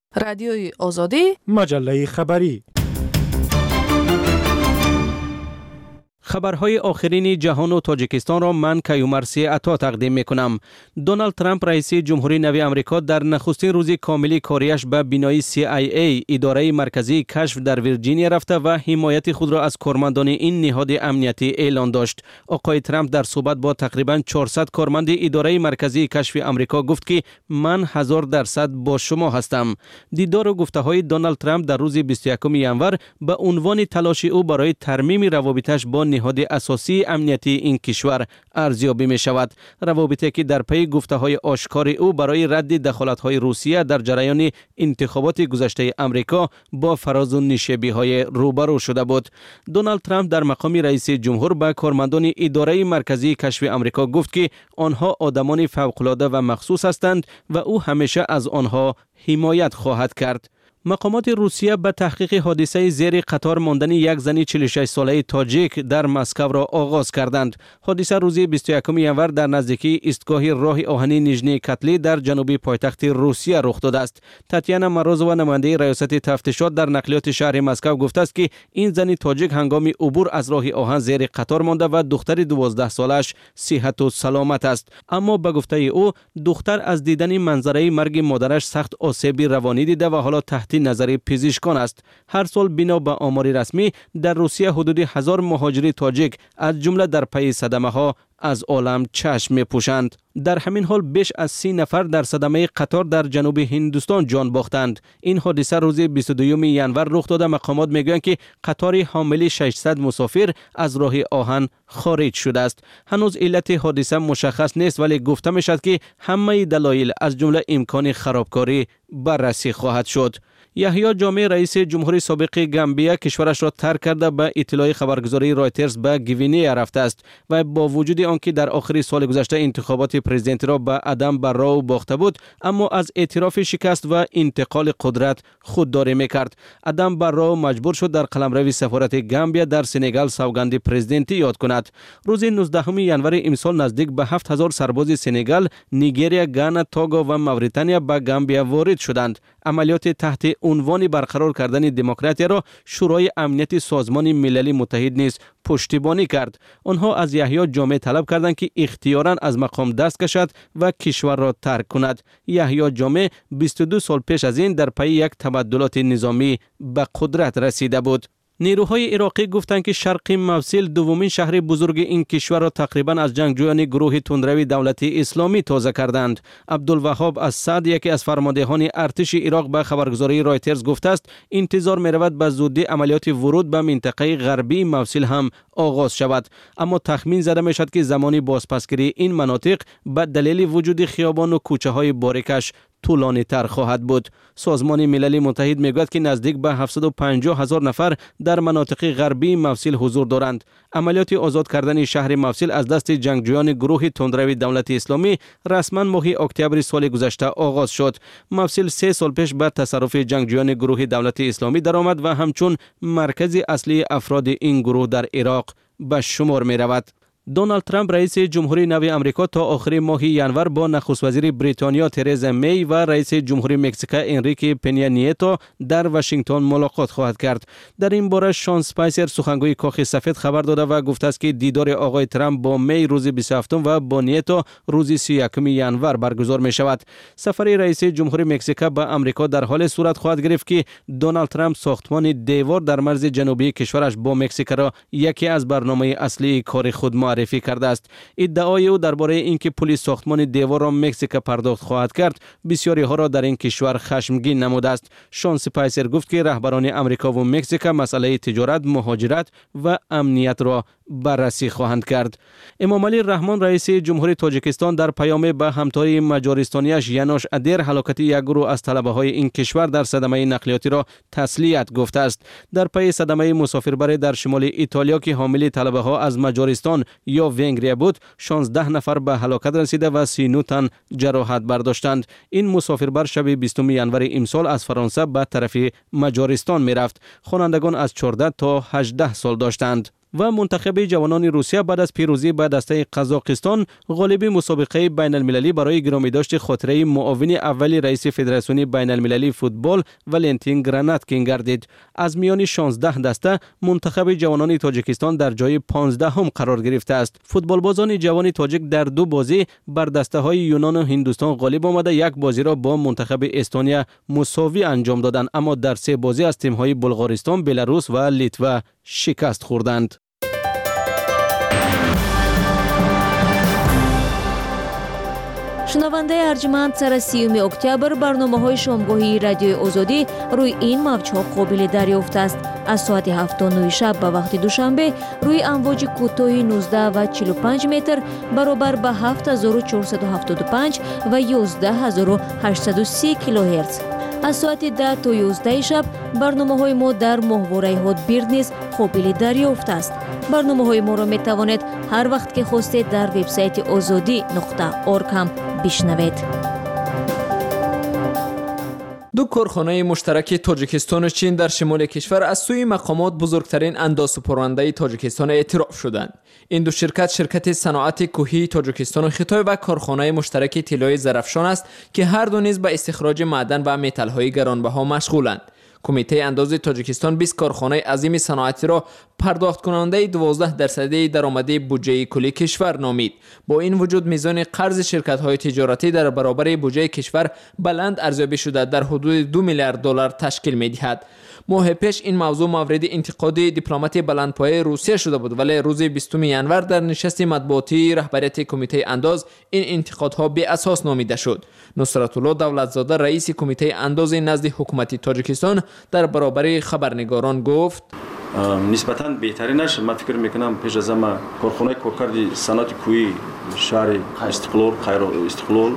رادیوی آزادی، مجله خبری. خبرهای آخرین جهان و تاجیکستان را من کیومرثی عطا تقدیم میکنم. دونالد ترامپ رئیس جمهوری نو آمریکا در نخستین روز کاملی کاریش به بینایی CIA اداره مرکزی کشف در ویرجینیا رفته و حمایت خود را از کارمندان این نهاد امنیتی اعلان داشت. آقای ترامپ در صحبت با تقریبا 400 کارمند اداره مرکزی کشف آمریکا گفت که من 1000% با شما هستم. دیدار و گفته‌های دونالد ترامپ در روز 21 ژانویه به عنوان تلاش او برای ترمیم روابطش با نهاد اساسی امنیتی این کشور ارزیابی می شود. روابطی که در پی گفته‌های آشکار او برای رد دخالت‌های روسیه در جریان انتخابات گذشته آمریکا با فراز و نشیبی‌های روبرو شده بود. دونالد ترامپ در مقام رئیس جمهور به کارمندان اداره مرکزی کشف آمریکا گفت که آنها آدمان فوق‌العاده و مخصوص هستند و او همیشه از آنها حمایت خواهد کرد. مقامات روسیه به تحقیق حادثه زیر قطار ماندن یک زن 46 ساله تاجیک در مسکو را آغاز کردند. حادثه روز 21 ژانویه در نزدیکی ایستگاه راه آهنی نیژنی کتلی در جنوبی پایتخت روسیه رخ داده است. تاتیانا مروزووا نماینده ریاست تفتیشات در نقلیات شهر مسکو گفته است که این زن تاجیک هنگام عبور از راه آهن زیر قطار مانده و دختر 12 سالش صحت و سلامت است. اما به گفته او دختر از دیدن منظره مرگ مادرش سخت آسیب روانی دیده و حالا تحت نظر پزشکان است. هر سال بنا به آمار رسمی در روسیه حدود 1000 مهاجر تاجیک از جمله در پی صدمه ها از عالم چشم می پوشند. در همین حال بیش از 30 نفر در صدمه قطار در جنوب هندوستان جان باختند. این حادثه روز 22 ژانویه رخ داده. مقامات میگویند که قطار حامل 600 مسافر از راه آهن خارج شده است. هنوز علت حادثه مشخص نیست ولی گفته می شود که همه دلایل از جمله امکان خرابکاری بررسی خواهد شد. یحیی جامع رئیس جمهوری سابق گامبیا کشورش را ترک کرده به اطلاع خبرگزاری رایترز به گوینه رفته است و با وجود آنکه در آخر سال گذشته انتخابات پرزیدنتی را به آدم باراو باخته بود اما از اعتراف شکست و انتقال قدرت خودداری میکرد. آدم باراو مجبور شد در قلمرو سفارت گامبیا در سنگال سوگند پرزیدنتی یاد کند. روز 19 ژانویه امسال نزدیک به 7000 سرباز سنگال، نیگریا، گانا، توگو و موریتانیا به گامبیا وارد شدند. عملیات تحت عنوان برقرار کردن دموکراسی را شورای امنیت سازمان ملل متحد نیز پشتیبانی کرد. آنها از یحیی جامع طلب کردند که اختیاراً از مقام دست کشد و کشور را ترک کند. یحیی جامع 22 سال پیش از این در پی یک تبدلات نظامی به قدرت رسیده بود. نیروهای عراقی گفتند که شرق موصل دومین شهر بزرگ این کشور را تقریبا از جنگجویان گروه تندروی دولت اسلامی تازه کردند. عبدالوهاب السعد یکی از فرماندهان ارتش عراق به خبرگزاری رایترز گفته است انتظار می‌رود به زودی عملیات ورود به منطقه غربی موصل هم آغاز شود، اما تخمین زده می‌شود که زمانی بازپسگیری این مناطق به دلیل وجود خیابان و کوچه‌های باریکش طولانی تر خواهد بود. سازمان ملل متحد میگوید که نزدیک به 750,000 نفر در مناطق غربی موصل حضور دارند. عملیات آزاد کردن شهر موصل از دست جنگجویان گروه تندروی دولت اسلامی رسما ماه اکتبر سال گذشته آغاز شد. موصل 3 سال پیش به تصرف جنگجویان گروه دولت اسلامی درآمد و همچون مرکز اصلی افراد این گروه در عراق به شمار می رود. دونالد ترامپ رئیس جمهوری نو آمریکا تا آخر ماه ژانویه با نخست وزیر بریتانیا ترزا می و رئیس جمهوری مکزیک انریکه پنیا نیتو در واشنگتن ملاقات خواهد کرد. در این باره شان اسپایسر سخنگوی کاخ سفید خبر داده و گفته است که دیدار آقای ترامپ با می روز 27 و با نیتو روز 31 ژانویه برگزار می شود. سفر رئیس جمهوری مکزیک به آمریکا در حال صورت خواهد گرفت که دونالد ترامپ ساختمان دیوار در مرز جنوبی کشورش با مکزیک را یکی از برنامه اصلی کار خود معرفی کرده است. ادعای او درباره اینکه پلیس ساختمان دیوار را مکزیک پرداخت خواهد کرد بسیاری ها را در این کشور خشمگین نموده است. شان اسپایسر گفت که رهبران آمریکا و مکزیک مسئله تجارت، مهاجرت و امنیت را بررسی خواهند کرد. امام علی رحمان رئیس جمهوری تاجیکستان در پیام به همتای مجارستانیش یانوش ادیر هلاکت یک گروه از طلبه های این کشور در صدمه نقلیاتی را تسلیت گفته است. در پی صدمه مسافربری در شمال ایتالیا که حامل طلبه ها از مجارستان یا ونگریا بود 16 نفر به هلاکت رسیده و 39 تن جراحت برداشتند. این مسافربر شب 20 ژانویه امسال از فرانسه به طرف مجارستان می رفت. خوانندگان از 14 تا 18 سال داشتند. و منتخب جوانان روسیه بعد از پیروزی بر دسته قزاقستان غالب مسابقه بین المللی برای گرامی داشت خاطره معاون اول رئیس فدراسیون بین المللی فوتبال ولنتین گراناتکین گردید. از میان 16 دسته منتخب جوانان تاجیکستان در جای 15 هم قرار گرفته است. فوتبالبازان جوان تاجیک در 2 بازی بر دسته های یونان و هندوستان غالب آمده 1 بازی را با منتخب استونیا مساوی انجام دادند، اما در 3 بازی از تیم های بلغارستان، بلاروس و لیتوا شکست خوردند. شنونده ارجمند، سر 30 اکتبر برنامه‌های شامگاهی رادیوی آزادی روی این موج‌ها قابل دریافت است. از ساعت 7:09 شب به وقت دوشنبه روی امواج کوتاه 19 و 45 متر برابر به 7475 و 11830 کیلوهرتز. از ساعت 10 تا 11 شب برنامه‌های ما در ماهواره هاتبیرد نیز قابل دریافت است. برنامه‌های ما را می‌توانید هر وقت که خواستید در وبسایت azadi.org هم بشنوید. 2 کارخانه مشترک تاجیکستان و چین در شمال کشور از سوی مقامات بزرگترین اندازه‌پرونده تاجیکستان اعتراف شدند. این 2 شرکت صنعت کوهی تاجیکستان و خیتای و کارخانه مشترک طلای زرافشان است که هر دو نیز به استخراج معدن و متال‌های گرانبها مشغولند. کمیته انداز تاجیکستان 20 کارخانه عظیم صنعتی را پرداخت کننده 12% درآمد بودجه کلی کشور نامید. با این وجود میزان قرض شرکت‌های تجارتی در برابر بودجه کشور بلند ارزیابی شده در حدود 2 میلیارد دلار تشکیل می‌دهد. ماه پیش این موضوع مورد انتقاد دیپلمات بلندپایه روسیه شده بود، ولی روز 20 ینور در نشست مطبوعاتی رهبریت کمیته انداز این انتقادها بی اساس نامیده شد. نصرت الله دولتزاده رئیس کمیته انداز نزد حکومت تاجیکستان در برابر خبرنگاران گفت: نسبتاً بهترینش من فکر میکنم پیش از همه کارخانه کارکرد صنعت کوهی شهر استقلال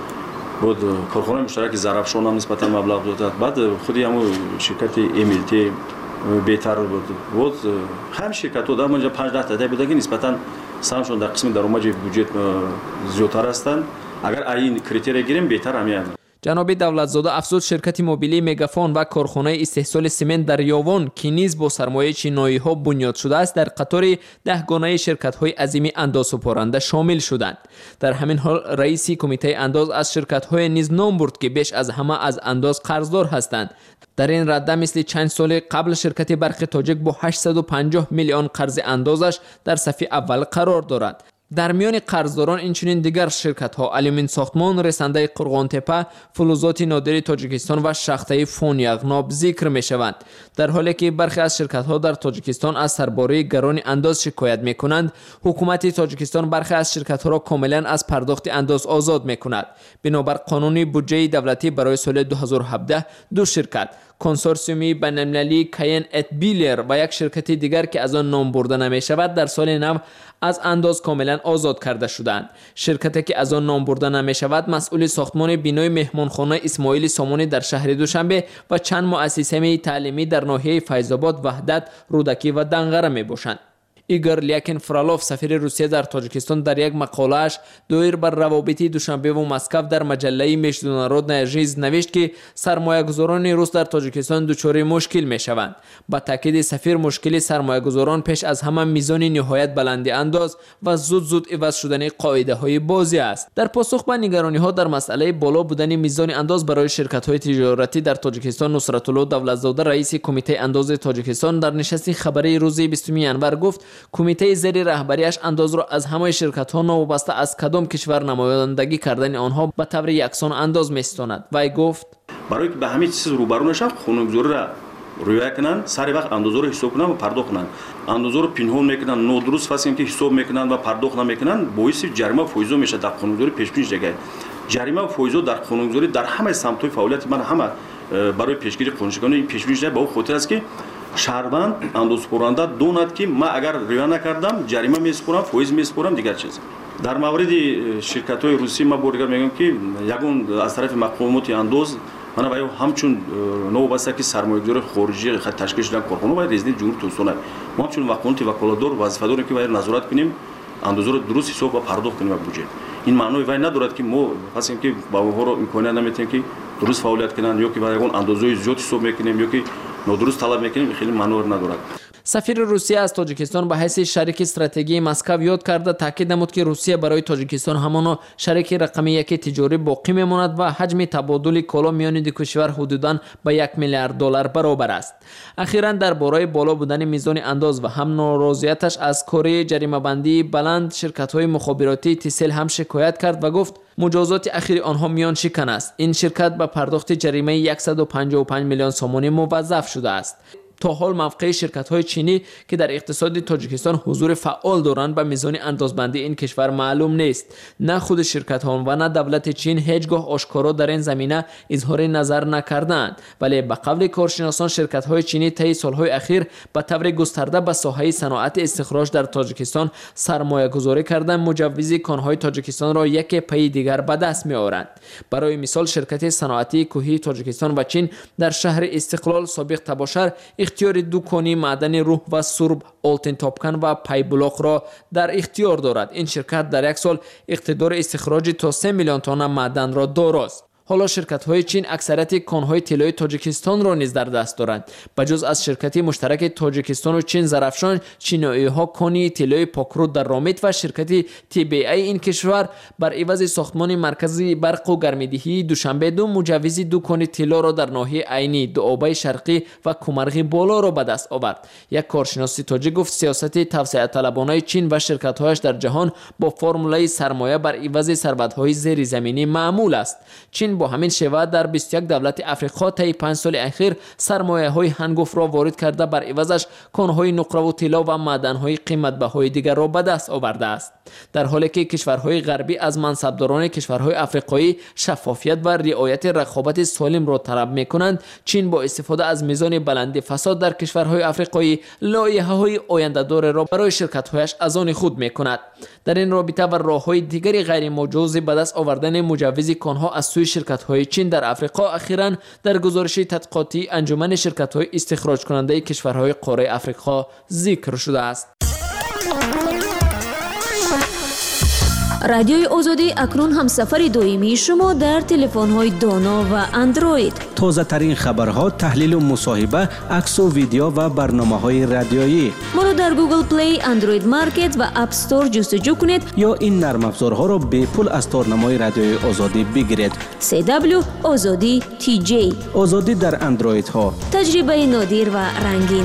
بود، کارخانه مشترک زرافشان هم نسبتاً مبلغ داد، بعد خودی همون شرکت امیلتی بهتر بود. هم شرکت ها در منجا 5-10% بوده که نسبتاً سهمشون در قسم درآمد بودجه زیادتر هستند. اگر این کریتریا گیریم بهتر همین. جناب دولتزاده افزود شرکت موبیلی مگافون و کارخانه استحصال سمنت در یاوان که نیز با سرمایه چینایی ها بنیاد شده است در قطار 10 گانه شرکت های عظیم اندازه‌پرنده شامل شدند. در همین حال رئیس کمیته انداز از شرکت های نیز نام برد که بیش از همه از انداز قرضدار هستند. در این رده مثل چند سال قبل شرکت برق تاجیک با 850 میلیون قرض اندازش در صف اول قرار دارد. در میان قرضداران اینچنین دیگر شرکت ها آلومین ساختمان، رسانده قرغان تپه، فلزات نادر تاجیکستان و شاخته فون یغناب ذکر می شوند. در حالی که برخی از شرکت ها در تاجیکستان از سرباری گران انداز شکایت می کنند، حکومت تاجیکستان برخی از شرکت ها را کاملا از پرداخت انداز آزاد می کند. بنابر قانون بودجه دولتی برای سال 2017 2 شرکت کنسورسیومی بین‌المللی کاین ات بیلر و یک شرکت دیگر که از آن نام برده نمی شود در سال نو از انداز کاملا آزاد کرده شدند. شرکتی که از آن نام برده نمی شود مسئول ساختمان بینای مهمانخانه اسماعیل سامانی در شهر دوشنبه و چند مؤسسه تعلیمی در ناحیه فیض‌آباد، وحدت، رودکی و دنگره می باشند. ایگور لیاکین فرالوف سفیر روسیه در تاجیکستان در یک مقاله‌اش دایر بر روابط دوشنبه و مسکو در مجله международная жизнь نوشت که سرمایه‌گذاران روس در تاجیکستان دچار مشکل می‌شوند. با تاکید سفیر مشکل سرمایه‌گذاران پیش از همه میزان نهایت بلند انداز و زود عوض شدن قاعده‌های بازی است. در پاسخ به نگرانی‌ها در مسئله بالا بودن میزان انداز برای شرکت‌های تجارتی در تاجیکستان، نصرت الله دولتزاده رئیس کمیته انداز تاجیکستان در نشست خبری روز 20 ینور گفت کمیته زیر رهبریش انداز را از همه شرکت‌ها نوابسته از کدام کشور نمایندگی کردن آنها به طور یکسان انداز می‌ستاند. وی گفت برای که به همه چیز روبرو نشن خانم‌گذاری را رویا کنن، سر وقت اندازه رو حساب کنن و پرداخت کنن. اندازه رو پنهان میکنن، نادرست فصل که حساب میکنن و پرداخت نمیکنن، باعث جریمه و فایزه میشه در قانونگذاری پیش دیگه. جریمه و فایزه در قانونگذاری در همه سمت‌های فعالیت من همه برای پیشگیری قانونشکنی این پیش‌بینی به خاطر است که شهروند اندازه‌پرونده دوند که من اگر ریا نکردم جریمه میسپرم، فایز میسپرم، دیگر چیز. در مورد شرکت‌های روسی ما بارگاه میگم که یگون از طرف مقامات انداز من باید همچون نوبسته که سرمایه‌گذار خارجی تشکیل شدن کارخانه باید رزیدنت جمهوری توسعه ما همچون وکالت وکالتدار وظیفه داریم که باید نظارت کنیم اندازه رو درست حساب و پرداخت کنیم بودجه. این معنی وای ندارد که ما هستیم که با اونها رو امکانیت نمیتیم که درست فعالیت کنن یا که برای اون اندازه زیاد حساب میکنیم یا که نادرست طلب میکنیم، خیلی معنی ندارد. سفیر روسیه از تاجیکستان به حیث شریک استراتژی مسکو یاد کرده تاکید نمود که روسیه برای تاجیکستان همان شریک رقمی یک تجاری باقی میماند و حجم تبادل کالا میان دو کشور حدوداً به $1 میلیارد برابر است. اخیراً درباره بالا بودن میزان انداز و هم ناراضیتش از کره جریمه بندی بلند شرکت‌های مخابراتی تیسل هم شکایت کرد و گفت مجازات اخیر آنها میان شکن است. این شرکت به پرداخت جریمه 155 میلیون سومانی موظف شده است. تا حال موقع شرکت‌های چینی که در اقتصاد تاجیکستان حضور فعال دارند به میزان اندازبندی این کشور معلوم نیست. نه خود شرکت‌ها و نه دولت چین هیچگاه آشکارا در این زمینه اظهار نظر نکردند، ولی به قول کارشناسان شرکت‌های چینی طی سال‌های اخیر به طور گسترده به ساحه صنعت استخراج در تاجیکستان سرمایه‌گذاری کردن مجوز کان‌های تاجیکستان را یک پی دیگر به دست می‌آورند. برای مثال شرکت صنعتی کوهی تاجیکستان و چین در شهر استقلال سابق تباشر اختیار دکانی معدن روح و سرب، آلتین تاپکن و پای بلاق را در اختیار دارد. این شرکت در یک سال اقتدار استخراج تا 3 میلیون تن معدن را داراست. حالا شرکت‌های چین اکثریت کان‌های طلای تاجیکستان را نیز در دست دارند. بجز از شرکت مشترک تاجیکستان و چین زرافشان، چینایی‌ها کانی طلای پاکرود در رامیت و شرکت TBI این کشور بر عوض ساختمان مرکزی برق و گرمایدهی دوشنبه مجوز کان طلا را در ناحیه عینی، دوآبه شرقی و کومرغ بالا را به دست آورد. یک کارشناس تاجیک گفت سیاست توسعه طلبانه چین و شرکت‌هایش در جهان با فرمولای سرمایه بر عوض ثروت‌های زیرزمینی معمول است. چین با همین شیوه در 21 دولت افریقا طی 5 سال اخیر سرمایه‌های هنگفت را وارد کرده بر عوضش کان‌های نقره و طلا و معدن‌های قیمت‌بهای دیگر را به دست آورده است. در حالی که کشورهای غربی از منصبداران کشورهای افریقایی شفافیت و رعایت رقابت سالم را طلب می‌کنند، چین با استفاده از میزان بلند فساد در کشورهای افریقایی لایحه‌های آینده‌دار را برای شرکت‌هایش از آن خود می‌کند. در این رابطه و راه‌های دیگری غیر مجاز به دست آوردن مجوز کان‌ها از سوی شرکت‌های چین در افریقا اخیراً در گزارش تحقیقاتی انجمن شرکت‌های استخراج کننده کشورهای قاره افریقا ذکر شده است. رادیوی آزادی اکنون هم سفر دائمی شما در تلفن‌های دانا و اندروید. تازه ترین خبرها، تحلیل و مصاحبه، عکس و ویدیو و برنامه‌های رادیویی. ما را در گوگل پلی، اندروید مارکت و اپ استور جستجو کنید یا این نرم افزارها را به پول از تارنمای رادیوی آزادی بگیرید. CW آزادی TJ آزادی در اندروید ها. تجربه نادر و رنگین.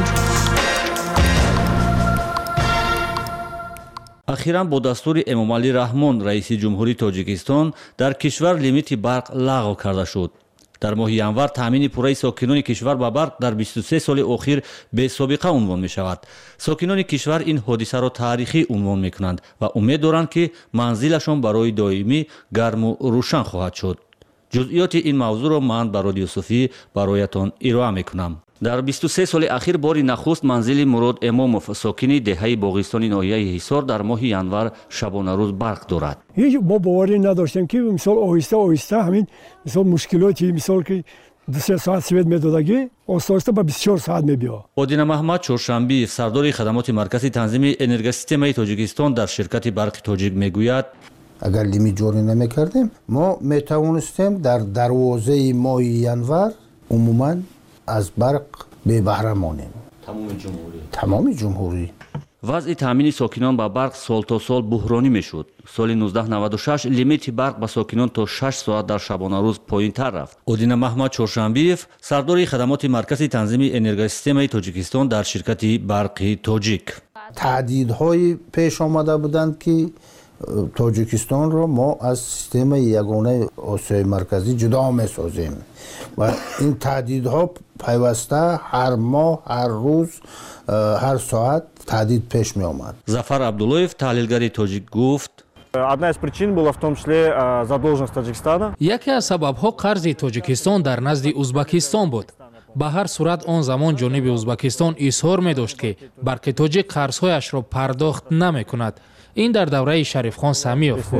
اخیراً با دستور امامعلی رحمان رئیس جمهوری تاجیکستان در کشور لیمیت برق لغو کرده شد. در ماه январ تامین پوره ساکنان کشور با برق در 23 سال اخیر به سابقه عنوان می شود. ساکنان کشور این حادثه را تاریخی عنوان می کنند و امید دارند که منزلشان برای دائمی گرم و روشن خواهد شد. جزئیات این موضوع را من با رادیو صوفی برایتان ارائه می کنم. در 23 سال اخیر باری نخست منزل مراد امامов ساکن دهه باغستانی ناحیه حصار در ماه январ شبانه روز برق دارد. هیچ ما باوری نداشتیم که مثلا آهسته همین مثلا مشکلاتی مثلا که 2 ساعت سوید میدادگی آهسته به 24 ساعت میبیا. آدینه محمد چهارشنبی سردار خدمات مرکزی تنظیم انرژی سیستم تاجیکستان در شرکت برق تاجیک میگوید اگر لیمیت جاری نمیکردیم ما میتوانستیم در دروازه ماه январ عموما از برق به بهره مانیم. تمام جمهوری. وضع تامین ساکنان با برق سال تا سال بحرانی میشد. سال 1996 لیمیت برق با ساکنان تا 6 ساعت در شبانه روز پایین تر رفت. آدینه محمد چهارشنبی‌اف سردار خدمات مرکزی تنظیم انرژی سیستم تاجیکستان در شرکت برق تاجیک تهدیدهای پیش آمده بودند که تاجیکستان را ما از سیستم یگانه آسیای مرکزی جدا می‌سازیم و این تهدیدها پیوسته هر ماه، هر روز، هر ساعت تهدید پیش می آمد. ظفر عبداللهیف تحلیلگر تاجیک گفت Одна из причин была в том числе задолженность Таджикистана. яке аз сабабҳо қарзи тоҷикистон дар назди узбекистон буд. ба ҳар сурат он замон ҷониби узбекистон изҳор медошт ки барқи тоҷик қарзҳояшро пардохт намекунад. ин дар давраи Шарифхон Самиёв буд.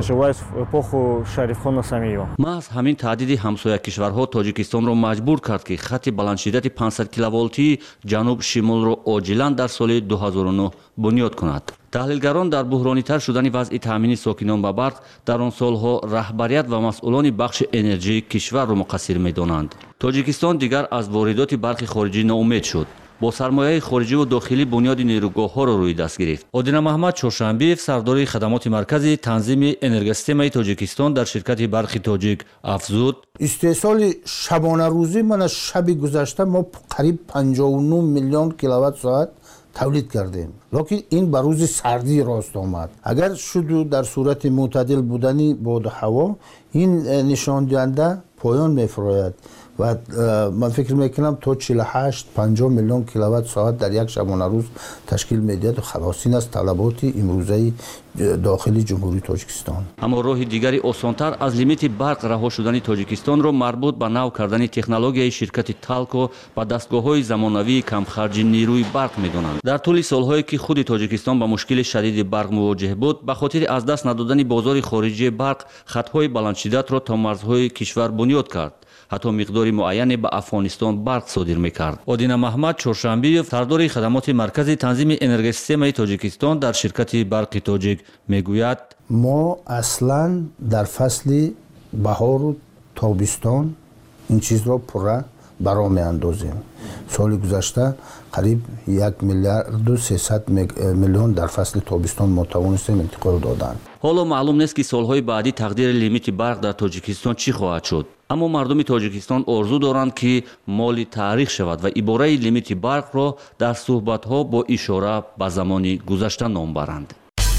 маҳз ҳамин таҳдиди ҳамсоя кишварҳо тоҷикистонро маҷбур кард ки хати баландшиддати 500 киловолтии ҷануб шимолро оҷилан дар соли 2009 бунёд кунад. таҳлилгарон дар буҳронитар шудани вазъи таъмини сокинон ба барқ дар он солҳо раҳбарият ва масъулони бахши энерҷии кишварро муқассир медонанд. тоҷикистон дигар аз воридоти барқи хориҷӣ ноумед шуд. бо сармояи хориҷиву дохилӣ бунёди нерӯгоҳҳоро рӯи даст гирифт. Одина Маҳмад Чоршанбиев, сардори хадамоти маркази танзими энергосистемаи Тоҷикистон дар ширкати барқи тоҷик афзуд: истеҳсоли шабонарӯзӣ мана шаби гузашта мо қариб 59 миллион киловатт соат тавлид кардем, лекин ин ба рӯзи сардӣ рост омад. агар шуду дар сурати мӯътадил будани боду ҳаво, ин нишондиҳанда поён мефарояд ва ман фикр мекунам то 48-50 миллион киловатт соат дар як шабонарӯз ташкил медиҳад. халос ин аст талаботи имрӯзаи дохили ҷумҳурии Тоҷикистон. аммо роҳи дигари осонтар аз лимити барқ раҳо шудани Тоҷикистонро марбут ба нав кардани технологияи ширкати Талко ба дастгоҳҳои замонавии камхарҷи нерӯи барқ медонанд. дар тӯли солҳое ки худи Тоҷикистон ба мушкили шадиди барқ мувоҷиҳ буд, ба хотири аз даст надодани бозори хориҷии барқ хатҳои баландшиддатро то марзҳои кишвар бунёд кард. ҳатто миқдори муайяне ба Афғонистон барқ содир мекард. Одина Маҳмад Чоршанбиев, сардори хадамоти маркази танзими энергосистемаи Тоҷикистон дар ширкати барқи тоҷик мегӯяд: мо аслан дар фасли баҳору тобистон ин чизро пурра баро меандозем. соли гузашта қариб 1 миллиарду 300 миллион дар фасли тобистон мо тавонистем интиқол додан. ҳоло маълум нест ки солҳои баъдӣ тақдири лимити барқ дар Тоҷикистон чӣ хоҳад шуд. аммо мардуми Тоҷикистон орзу доранд ки моли таърих шавад ва ибораи лимити барқро дар суҳбатҳо бо ишора ба замони гузашта ном баранд.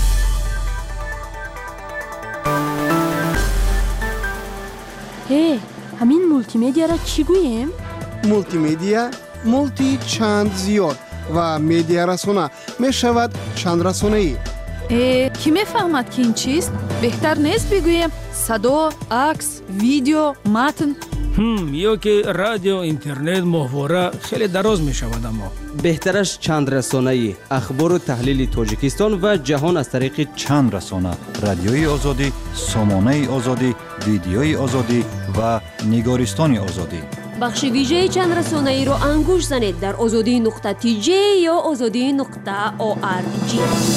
ҳамин мултимедияро чӣ гӯем? мултимедия мулти чанд зиёд ва медиарасона мешавад чандрасонаӣ. кӣ мефаҳмад ки ин чист? беҳтар нест бигӯем садо, акс, видео, матн? ё ки радио, интернет, моҳвора хеле дароз мешавад. аммо беҳтараш чандрасонаӣ, ахбору таҳлили Тоҷикистон ва ҷаҳон аз тариқи чандрасона: радиои озодӣ, сомонаи озодӣ, видеои озодӣ ва нигористони озодӣ. бахши вижаи чандрасонаиро ангуш занед дар озодӣ.tj ё озодӣ.org.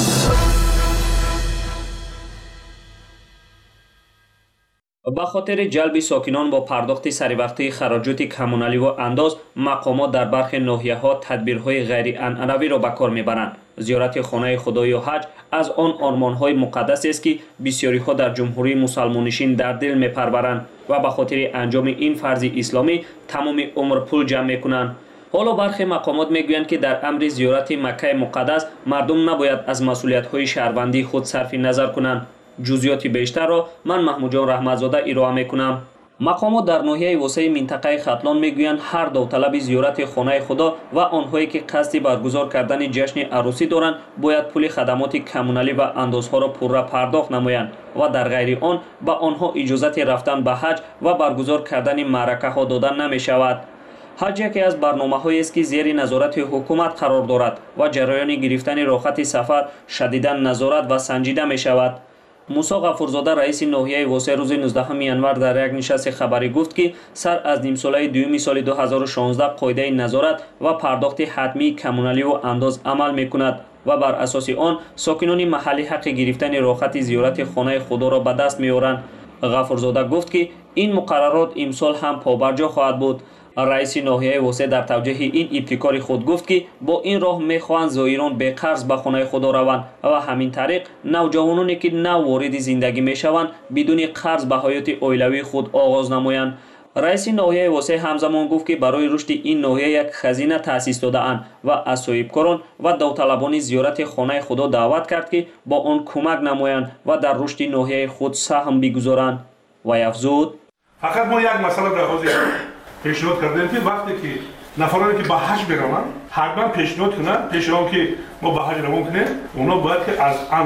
ба хотири ҷалби сокинон бо пардохти саривақтии хароҷоти коммуналиву андоз, мақомот дар бархи ноҳияҳо тадбирҳои ғайрианъанавиро ба кор мебаранд. зиёрати хонаи худо ё ҳаҷ аз он ормонҳои муқаддасест ки бисёриҳо дар ҷумҳурии мусалмоннишин дар дил мепарваранд ва ба хотири анҷоми ин фарзи исломӣ тамоми умр пул ҷамъ мекунанд. ҳоло бархе мақомот мегӯянд ки дар амри зиёрати Маккаи муқаддас мардум набояд аз масъулиятҳои шаҳрвандии худ сарфи назар кунанд. ҷузъиёти бештарро ман Маҳмудҷон Раҳматзода ироа мекунам. мақомот дар ноҳияи восаи минтақаи Хатлон мегӯянд ҳар довталаби зиёрати хонаи худо ва онҳое ки қасди баргузор кардани ҷашни арӯсӣ доранд бояд пули хадамоти коммуналӣ ва андозҳоро пурра пардохт намоянд ва дар ғайри он ба онҳо иҷозати рафтан ба ҳаҷ ва баргузор кардани маъракаҳо дода намешавад. ҳаҷ яке аз барномаҳоест ки зери назорати ҳукумат қарор дорад ва ҷараёни гирифтани рохати сафар шадидан назорат ва санҷида мешавад. мусо ғафурзода раиси ноҳияи восе рӯзи 19 январ дар як нишасти хабарӣ гуфт ки сар аз нимсолаи дуюми соли 2016 қоидаи назорат ва пардохти ҳатмии коммуналиву андоз амал мекунад ва бар асоси он сокинони маҳаллӣ ҳаққи гирифтани рохати зиёрати хонаи худоро ба даст меоранд. ғафурзода гуфт ки ин муқаррарот имсол ҳам побарҷо хоҳад буд. раиси ноҳияи восе дар тавҷеҳи ин ибтикори худ гуфт ки бо ин роҳ мехоҳанд зоирон беқарз ба хонаи худо раванд ва ҳамин тариқ навҷавононе ки нав вориди зиндагӣ мешаванд бидуни қарз ба ҳаёти оилавии худ оғоз намоянд. раиси ноҳияи восе ҳамзамон гуфт ки барои рушди ин ноҳия як хазина таъсис додаанд ва аз соҳибкорон ва давталабони зиёрати хонаи худо даъват кард ки бо он кӯмак намоянд ва дар рушди ноҳияи худ саҳм бигузоранд. вай афзуд: фақат мо як масъала дар ҳозир пешниҳод кардем ки вақте ки нафароне ки ба ҳаҷ мераванд ҳатман пешниҳод кунанд пеши он ки мо ба ҳаҷ равон кунем онҳо бояд ки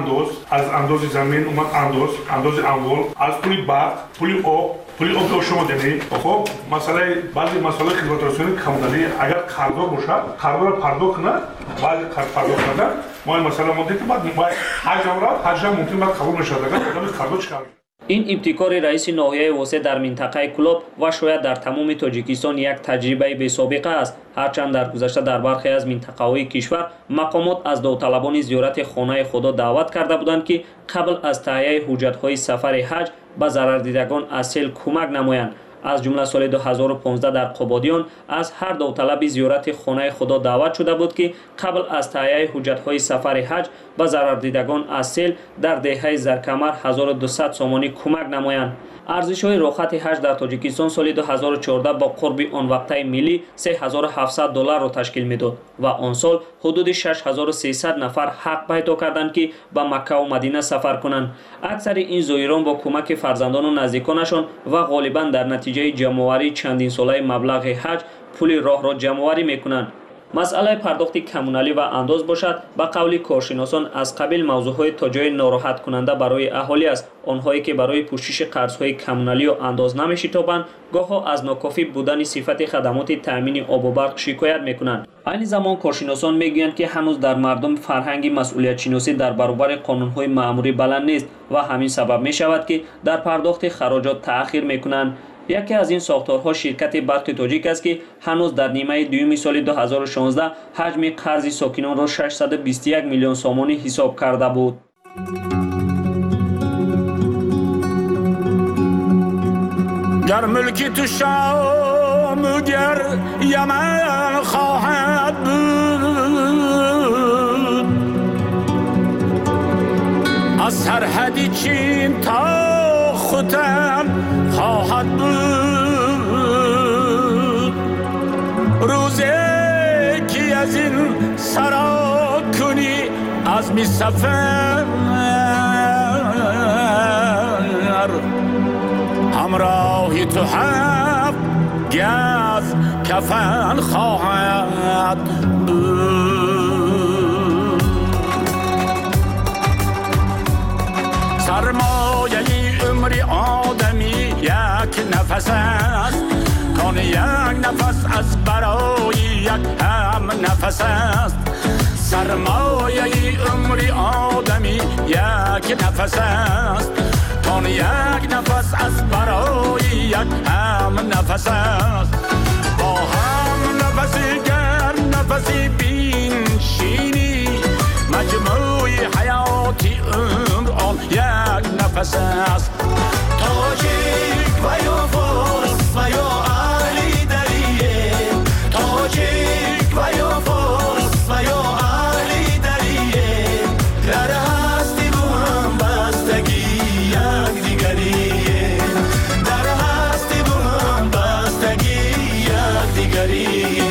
аз андози замин андози амвол, аз пули барқ, пули об ки шумо дидед, хоб масъалаи баъзе масъалаи хизматрасонии коммуналӣ агар қарздор бошад қарздорро пардохт кунад, баъзе қарз пардохт кардан мо ин масъала монде ки баъд ҳаҷам рафт ҳаҷам мумкин баъд қабул мешавад агар одаби қарздор чикар. ин ибтикори раиси ноҳияи восе дар минтақаи Кулоб ва шояд дар тамоми Тоҷикистон як таҷрибаи бесобиқа аст. ҳарчанд дар гузашта дар бархе аз минтақаҳои кишвар мақомот аз довталабони зиёрати хонаи худо даъват карда буданд ки қабл аз таҳияи ҳуҷҷатҳои сафари ҳаҷ ба зарардидагон аз сел кӯмак намоянд. از جمله سال 2015 در قبادیان از هر داوطلبی زیارت خانه خدا دعوت شده بود که قبل از تهیه حجت‌های سفر حج به ضرردیدگان از سیل در دهه زرکمر 1200 سومانی کمک نمایند. ارزش‌های رخصت حج در تاجیکستان سال 2014 با قرب آن وقته ملی $3700 را تشکیل می‌داد و آن سال حدود 6300 نفر حق پیدا کردند که به مکه و مدینه سفر کنند. اکثر این زایران با کمک فرزندان و نزدیکانشان و غالباً در نتیجه جمع‌آوری چندین ساله مبلغ حج پول راه را جمع‌آوری می‌کنند. مسئله پرداخت کمونالی و انداز باشد به قول کارشناسان از قبیل موضوعهای تا جای ناراحت کننده برای اهالی است. آنهایی که برای پوشش قرضهای کمونالی و انداز نمی‌شتابند گاهی از ناکافی بودن صفت خدمات تامین آب و برق شکایت می‌کنند. این زمان کارشناسان می‌گویند که هنوز در مردم فرهنگ مسئولیت شناسی در برابر قانون‌های مأموری بلند نیست و همین سبب می‌شود که در پرداخت خراجات تأخیر می‌کنند. یکی از این ساختارها شرکت برق تاجیک است که هنوز در نیمه دوم سال 2016 حجم قرض ساکنان را 621 میلیون سومانی حساب کرده بود. گر ملکی تو شام گر یمن خواهد بود از سرحدی چین تا ختم خواهد بود روزی که از این سرا کنی از می سفر همراهی تو هفت گز کفن خواهد بود سرمایه عمری آدمی یک نفس است کان یک نفس از برای یک هم نفس است سرمایه عمری آدمی یک نفس است کان یک نفس از برای یک هم نفس است با هم نفسی گر نفسی بینشینی مجموع حیاتی عمر آن یک نفس است تاجیک و یا فارس و یا اهلی دریه تاجیک و یا فارس و یا اهلی دریه در هستی با هم بستگی یک دیگریه در هستی با هم بستگی یک دیگریه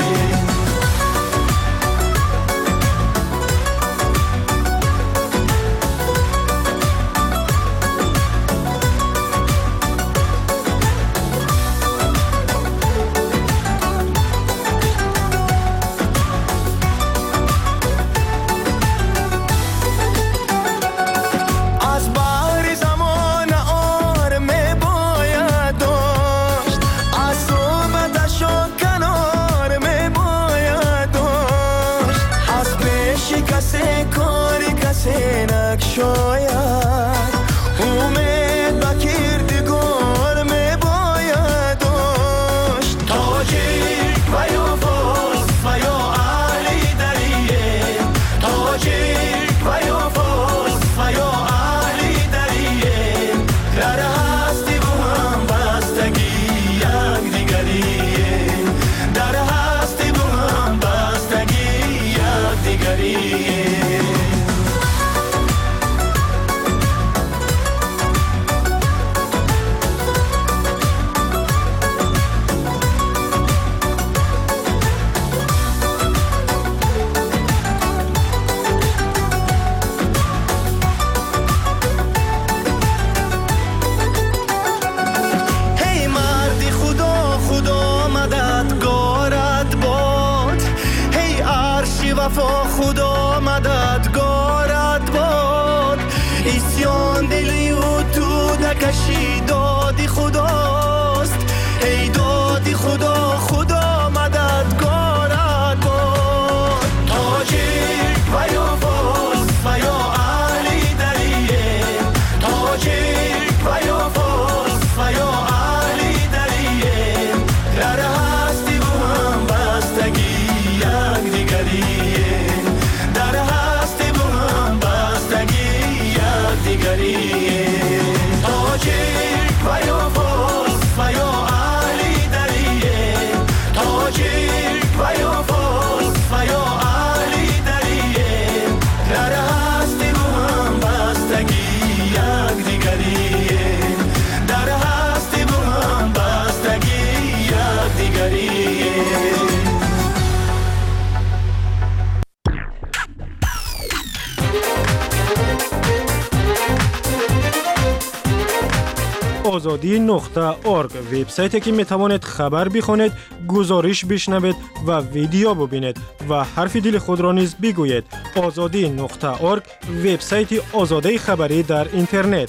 شاید امید با کردگار می باید داشت تاجیک و یا فارس و یا اهلی دریه تاجیک و یا فارس و یا اهلی دریه در هستی با هم بستگی یک دیگریه در هستی با هم بستگی یک دیگریه خدا مددگارت باد اسیان دلی و تو نکشی دادی خداست ای دادی خدا خدا مددگارت باد تاجیک و یا فارس و یا اهلی دریه تاجیک و یا فارس و یا اهلی دریه در هستی با هم بستگی یک دیگریه در هستی با هم بستگی یک دیگریه تاجیک و یا فارس و یا عشق و یا فوز و یا اهلی دریم در هستی و هم بستگی یک دیگریم در هستی و هم بستگی یک دیگریم azadi.org وبسایتی که می توانید خبر بخوانید، گزارش بشنوید و ویدیو ببینید و حرف دل خود را نیز بگویید. azadi.org وبسایت آزادی خبری در اینترنت.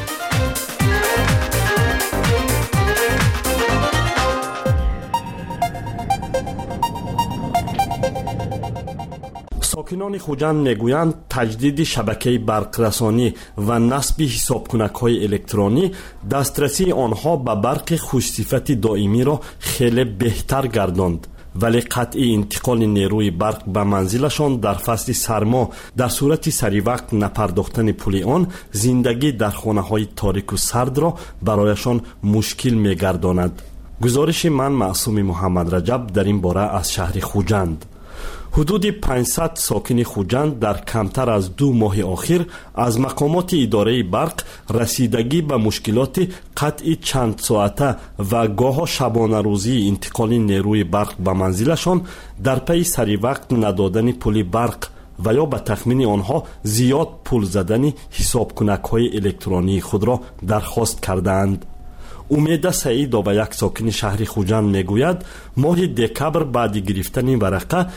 ساکنان خوجند میگویند تجدید شبکه برقرسانی و نصب حسابکنک‌های الکترونی دسترسی آنها به برق خوش‌صفت دائمی را خیلی بهتر گرداند، ولی قطعی انتقال نیروی برق به منزلشان در فصل سرما در صورت سری وقت نپرداختن پول آن زندگی در خانه‌های تاریک و سرد را برایشان مشکل می‌گرداند. گزارش من معصوم محمد رجب در این باره از شهر خوجند. حدود 500 ساکن خوجند در کمتر از 2 ماه آخر از مقامات اداره برق رسیدگی به مشکلات قطع چند ساعته و گاه شبانه روزی انتقال نیروی برق به منزلشان در پی سری وقت ندادن پول برق و یا به تخمین آنها زیاد پول زدن حسابکنک‌های الکترونی خود را درخواست کردند. امید سعیدا و یک ساکن شهر خوجند میگوید ماه دکبر بعد گرفتن ورقه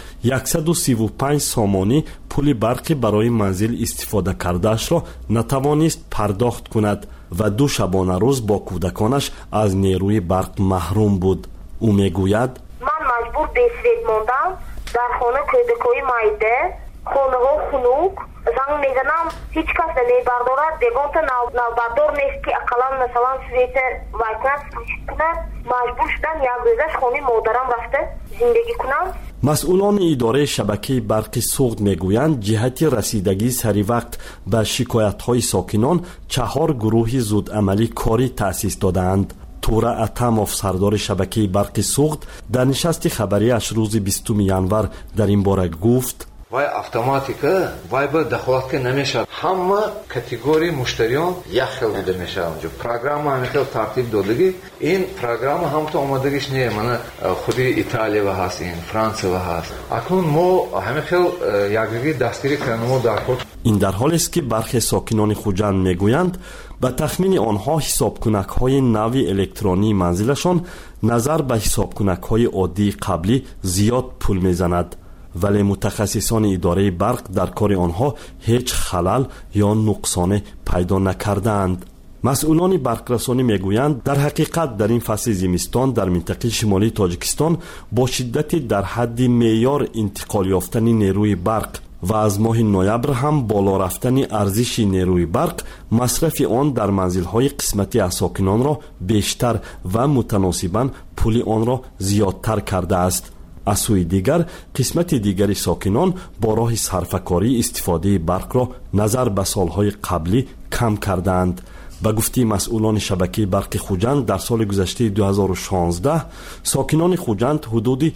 135 سامانی پول برقی برای منزل استفاده کردهش را نتوانست پرداخت کند و 2 شبانه روز با کودکانش از نیروی برق محروم بود. او میگوید من مجبور به سوید ماندم، در خانه کودکای مایده، خانه ها خنوک زنگ میزنم، هیچ کس نمیبردارد، دیگان تا نوبردار نیست که اقلا مثلا سویت وایکنت کنه. مجبور شدم یک روزش خانه مادرم رفته زندگی کنم. مسئولان اداره شبکه برق سوخت میگویند جهت رسیدگی سری وقت به شکایت‌های ساکنان 4 گروه زود عملی کاری تأسیس دادند. توره اتماف سردار شبکه برق سوخت در نشست خبری اش روز 20 ینور در این باره گفت وای автоматика وای به دخالت که نمیشه، همه کاتگوری مشتریان یک خیل بوده میشه. اونجا پروگرام همین خیل ترتیب دادگی، این پروگرام هم تو آمادگیش نیه، من خودی ایتالیا و هست، این فرانسه و هست. اکنون ما همین خیل یکدیگه دستگیری کنیم در کار. این در حالی است که برخی ساکنان خوجند میگویند به تخمین آنها حسابکنک‌های نوی الکترونی منزلشان نظر به حسابکنک‌های عادی قبلی زیاد پول میزند، ولی متخصصان اداره برق در کار آنها هیچ خلل یا نقصان پیدا نکردند. مسئولان برقرسانی میگویند در حقیقت در این فصل زمستان در منطقه شمالی تاجیکستان با شدت در حد معیار انتقال یافتن نیروی برق و از ماه نوامبر هم بالا رفتن ارزش نیروی برق مصرف آن در منزل‌های قسمتی از ساکنان را بیشتر و متناسباً پول آن را زیادتر کرده است. از سوی دیگر قسمت دیگری ساکنان با راه صرفه‌کاری استفاده برق را نظر به سالهای قبلی کم کردند. به گفته مسئولان شبکه برق خوجند در سال گذشته 2016 ساکنان خوجند حدود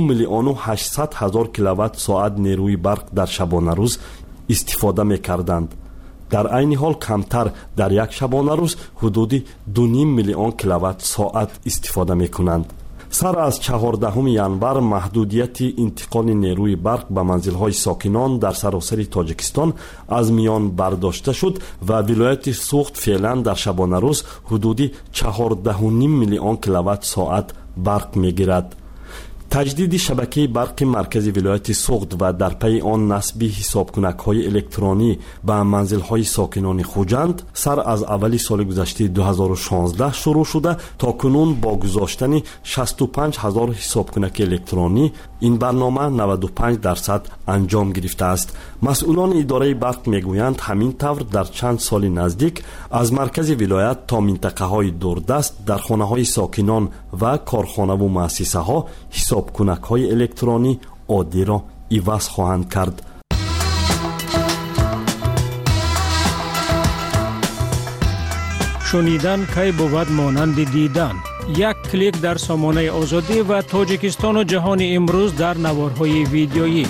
2,800,000 کیلووات ساعت نیروی برق در شبانه روز استفاده می‌کردند. در عین حال کمتر در یک شبانه روز حدود 2.5 میلیون کیلووات ساعت استفاده می‌کنند. سر از 14 ینور محدودیت انتقال نیروی برق به منزل‌های ساکنان در سراسر تاجیکستان از میان برداشته شد و ولایت سوخت فعلا در شبانه روز حدود 14.5 میلیون کیلووات ساعت برق می‌گیرد. تجدید شبکه برق مرکزی ولایت سوخت و در پی آن نصب حسابکنک‌های الکترونی به منزل‌های ساکنان خوجند سر از اول سال گذشته 2016 شروع شده تا کنون با گذاشتن 65,000 حسابکنک الکترونی این برنامه 95% انجام گرفته است. مسئولان اداره برق میگویند همین طور در چند سال نزدیک از مرکز ولایت تا منطقه‌های دوردست در خانه‌های ساکنان و کارخانه و مؤسسه‌ها حسابکنک‌های الکترونی عادی را عوض خواهند کرد. شنیدن کی بود مانند دیدن. یک کلیک در سامانه آزادی و تاجیکستان و جهان امروز در نوارهای ویدیویی.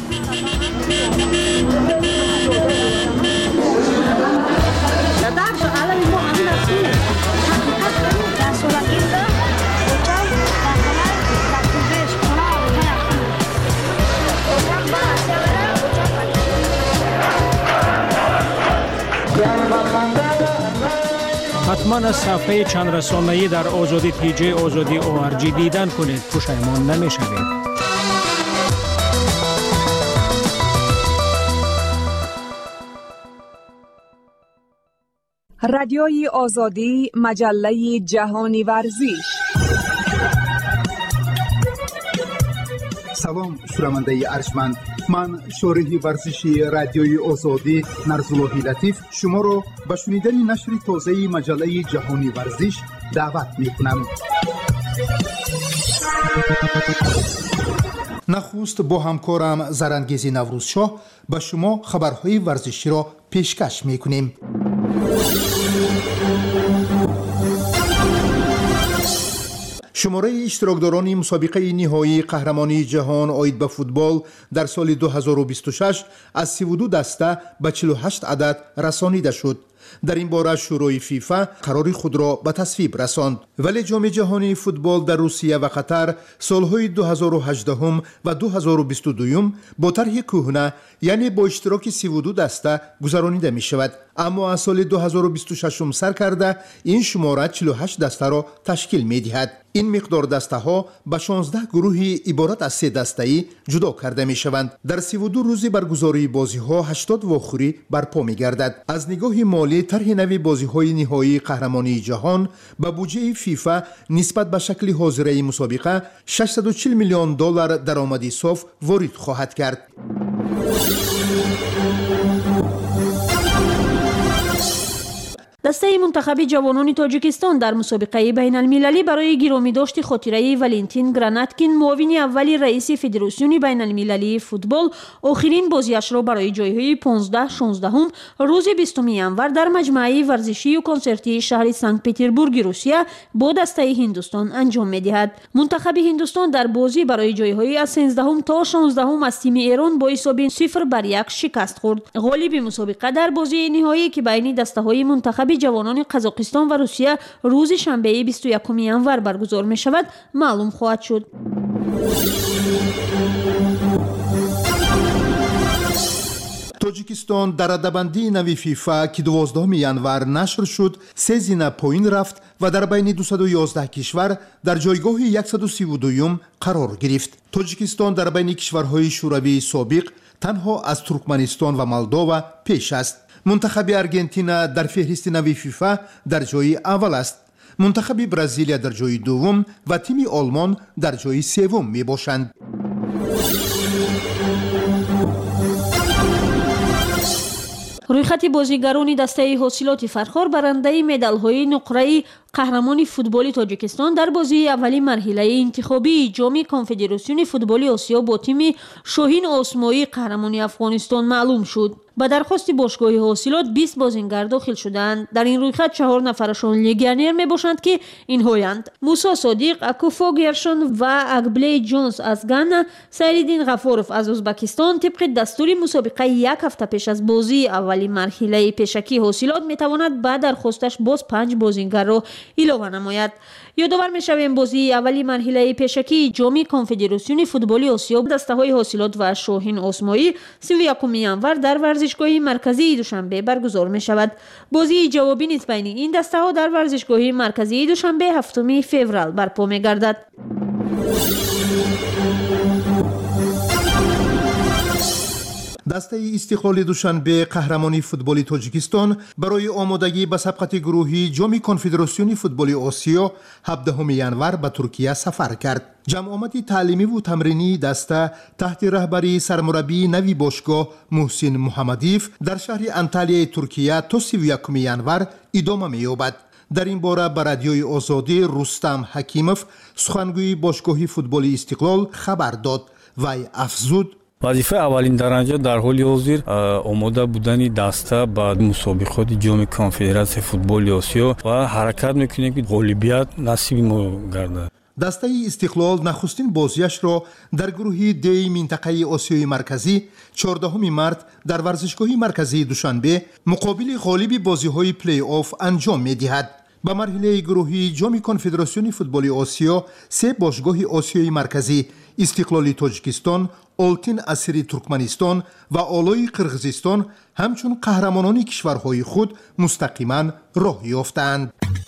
حتما از صفحه چند رسانه‌ای در آزادی تیجی آزادی ORG دیدن کنید، پشیمان نمی‌شوید. رادیوی آزادی، مجله جهانی ورزش. سلام شنونده ارجمند، من شارح ورزشی رادیوی آزادی نرزاللهی لطیف شما را به شنیدن نشر تازه مجله جهانی ورزش دعوت می‌کنم. نخست با همکارم زرانگیز نوروزشاه به شما خبرهای ورزشی را پیشکش می‌کنیم. شماره اشتراکداران مسابقه نهایی قهرمانی جهان عاید به فوتبال در سال 2026 از 32 دسته به 48 عدد رسانیده شد. در این باره شورای فیفا قرار خود را به تصویب رساند، ولی جام جهانی فوتبال در روسیه و قطر سالهای 2018 و 2022 با طرح کهنه یعنی با اشتراک 32 دسته گذرانیده می شود، اما از سال 2026 سر کرده این شماره 48 دسته را تشکیل می دهد. این مقدار دسته ها به 16 گروهی عبارت از 3 دسته‌ای جدا کرده می شوند. در 32 روز برگزاری بازی ها 80 واخوری برپا می گردد. از نگاه مالی طرح نوی بازی های نهایی قهرمانی جهان به بودجه فیفا نسبت به شکل حاضره مسابقه 640 میلیون دلار درآمد صاف وارد خواهد کرد. دسته منتخب جوانان تاجیکستان در مسابقه بین المللی برای گرامی داشت خاطره ولنتین گراناتکین معاون اول رئیس فدراسیون بین المللی فوتبال آخرین بازیش را برای جایهای 15-16 روز 20 ینور در مجمع ورزشی و کنسرتی شهر سنت پترزبورگ روسیه با دسته هندوستان انجام می‌دهد. منتخب هندوستان در بازی برای جایهای از 13 تا 16 از تیم ایران با حساب 0-1 شکست خورد. غالب مسابقه در بازی نهایی که بین دسته‌های منتخب جوانان قزاقستان و روسیه روز شنبه 21 ینور برگزار می شود معلوم خواهد شد. تاجیکستان در رده‌بندی نوی فیفا که 12 ینور نشر شد 3 زینه پایین رفت و در بین 211 کشور در جایگاه 132 قرار گرفت. تاجیکستان در بین کشورهای شوروی سابق تنها از ترکمنستان و مولداوا پیش است. منتخب ارژانتین در فهرست نوی فیفا در جای اول است. منتخب برزیلیا در جای دوم و تیم آلمان در جای سوم می باشند. رویخط بازیگران دسته حاصلات فرخار برنده مدال‌های نقره‌ای قهرمانی فوتبال تاجیکستان در بازی اولی مرحله انتخابی جام کنفدراسیون فوتبال آسیا با تیم شاهین آسمایی قهرمانی افغانستان معلوم شد. با درخواست باشگاه حاصلات 20 بازیگر داخل شدند. در این رویخط 4 نفرشان لگیونر می باشند که اینهایند: موسی صادق، اکوفو گرشن و اکبلی جونز از گانا، سیدالدین غفارов از ازبکستان. طبق دستور مسابقه یک هفته پیش از بازی اولی مرحله پیشکی حاصلات می تواند با درخواستش باز 5 بازیگر را اضافه نماید. یادآور می‌شویم بازی اولی مرحله پیشکی جام کنفدراسیون فوتبال آسیا دسته‌های حاصلات و شاهین آسمایی 31 ینور در ورزشگاه مرکزی دوشنبه برگزار می‌شود. بازی جوابی نیز بین این دسته‌ها در ورزشگاه مرکزی دوشنبه 7 فوریه برپا می‌گردد. دسته استقلال دوشنبه قهرمانی فوتبال تاجیکستان برای آمادگی به سبقت گروهی جام کنفدراسیون فوتبال آسیا 17 ینور به ترکیه سفر کرد. جمع تعلیمی و تمرینی دسته تحت رهبری سرمربی نوی باشگاه محسن محمدیف در شهر انطالیای ترکیه تا 31 ینور ادامه می‌یابد. در این باره به رادیوی آزادی رستم حکیموف سخنگوی باشگاه فوتبال استقلال خبر داد. وی افزود: вазифаи аввалин дараҷа дар ҳоли ҳозир омода будани даста ба мусобиқоти ҷоми конфедератсияи футболи осиё ва ҳаракат мекунем ки ғолибият насиби мо гардад. дастаи истиқлол нахустин бозиашро дар гурӯҳи деи минтақаи осиёи марказӣ 14 март дар варзишгоҳи марказии душанбе муқобили ғолиби бозиҳои плей-офф анҷом медиҳад. ба марҳилаи гурӯҳии ҷоми конфедератсиони футболи осиё се бошгоҳи осиёи марказӣ истиқлоли тоҷикистон, олтин асири туркманистон ва олои қирғизистон ҳамчун қаҳрамонони кишварҳои худ мустақиман роҳ ёфтаанд.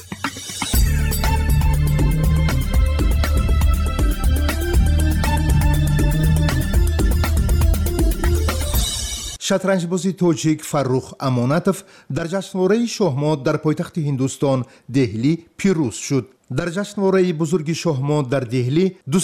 шатранҷбози тоҷик Фаррух Амонатов дар ҷашнвораи Шоҳмод дар пойтахти Ҳиндустон Деҳлӣ пирӯз шуд. дар ҷашнвораи бузурги Шоҳмод дар Деҳлӣ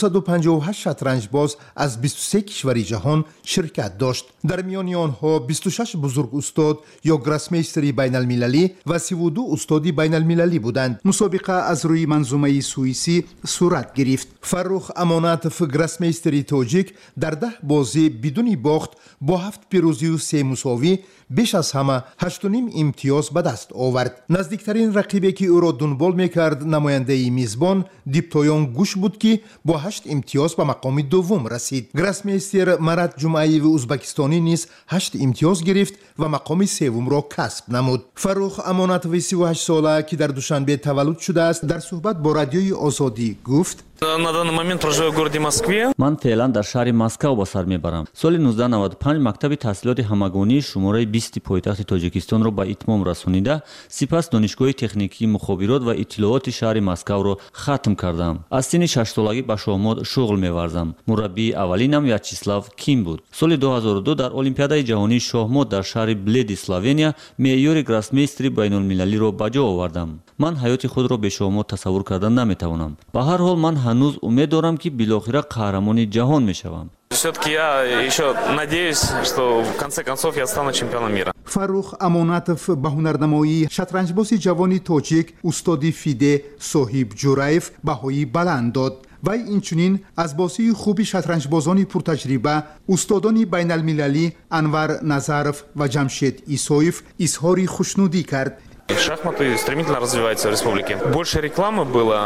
258 шатранҷбоз аз 23 кишвари ҷаҳон ширкат дошт. дар миёни онҳо 26 бузург устод ё гроссмейстери байналмилалӣ ва 32 устоди байналмилалӣ буданд. мусобиқа аз рӯи манзумаи суисӣ сурат гирифт. Фаррух Амонатов гроссмейстери тоҷик дар 10 бозӣ бидуни бохт бо 7 пирӯзию 3 мусовӣ беш аз ҳама 8.5 имтиёз ба даст овард. наздиктарин рақибе ки ӯро дунбол мекард намояндаи мизбон Диптоён Гуш буд ки бо 8 имтиёз ба мақоми дуввум расид. гроссмейстер Марат Ҷумъаеви узбекистонӣ низ 8 имтиёз гирифт ва мақоми севумро касб намуд. Фаррух Амонатови 38 сола ки дар Душанбе таваллуд шудааст дар суҳбат бо радиои Озодӣ гуфт: На данный момент проживаю в городе Москве. Ман феълан дар шаҳри Москав ба сар мебарам. Соли 1995 мактаби таҳсилоти ҳамагонии шумораи 20 пойтахти Тоҷикистонро ба итмом расонида, сипас донишгоҳи техникии мухобирот ва иттилооти шаҳри Москавро хатм кардам. Аз синни 6 солагӣ ба Шоҳмод шуғл меварзам. Мураббии аввалинам Вячеслав Ким буд. Соли 2002 дар Олимпиадаи ҷаҳонии Шоҳмод дар шаҳри Бледи, Словения, меъёри гроссмейстери байнулмилалиро ба ҷо овардам. Ман ҳаёти худро бе Шоҳмод тасаввур карда наметавонам. Ба ҳар ҳол ман ҳанӯз умед дорам ки билохира қаҳрамони ҷаҳон мешавам. Все-таки я еще надеюсь, что в конце концов я стану чемпионом мира. Фаррух Амонатов ба ҳунарнамоии шатранҷбози ҷавони тоҷик устоди ФИДЕ Соҳиб Ҷураев баҳои баланд дод. вай инчунин аз бозии хуби шатранҷбозони пуртаҷриба устодони байналмилалӣ Анвар Назаров ва Ҷамшед Исоев изҳори хушнудӣ кард. Шахматы стремительно развиваются в республике. Больше рекламы было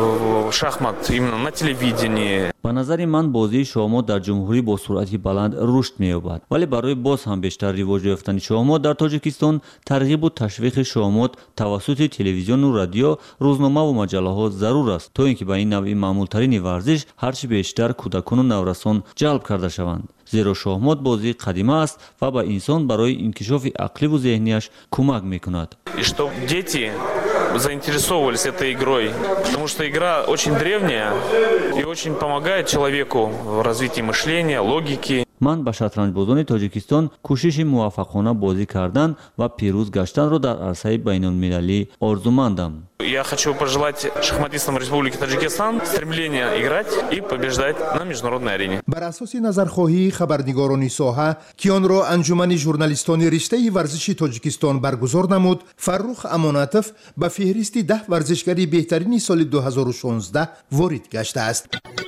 шахмат именно на телевидении. ба назари ман бозии Шоҳмод дар ҷумҳурӣ бо суръати баланд рушд меёбад. вале барои боз ҳам бештар ривоҷ ёфтани Шоҳмод дар Тоҷикистон тарғибу ташвиқи Шоҳмод тавассути телевизиону радио, рӯзномаву маҷаллаҳо зарур аст, то ин ки ба ин навъи маъмултарини варзиш ҳарчи бештар кӯдакону наврасон ҷалб карда шаванд. зеро Шоҳмод бозии қадима аст ва ба инсон барои инкишофи ақливу зеҳнияш кӯмак мекунад. И что дети заинтересовывались этой игрой, потому что игра очень древняя и очень помогает человеку в развитии мышления, логики. ман ба шатранҷбозони Тоҷикистон кӯшиши муваффақона бозӣ кардан ва пирӯз гаштанро дар арсаи байнулмилалӣ орзумандам. Я хочу пожелать шахматистам Республики Таджикистан стремления играть и побеждать на международной арене. бар асоси назархоҳии хабарнигорони соҳа ки онро анҷумани журналистони риштаи варзиши Тоҷикистон баргузор намуд, Фаррух Амонатов ба феҳристи 10 варзишгари беҳтарини соли 2016 ворид гаштааст.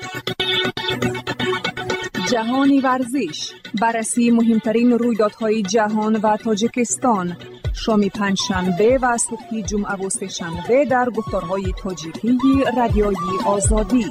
جهانی ورزش بررسی مهمترین رویدادهای جهان و تاجیکستان شام پنجشنبه و صبح جمعه و سه‌شنبه در گفتارهای تاجیکی رادیوی آزادی.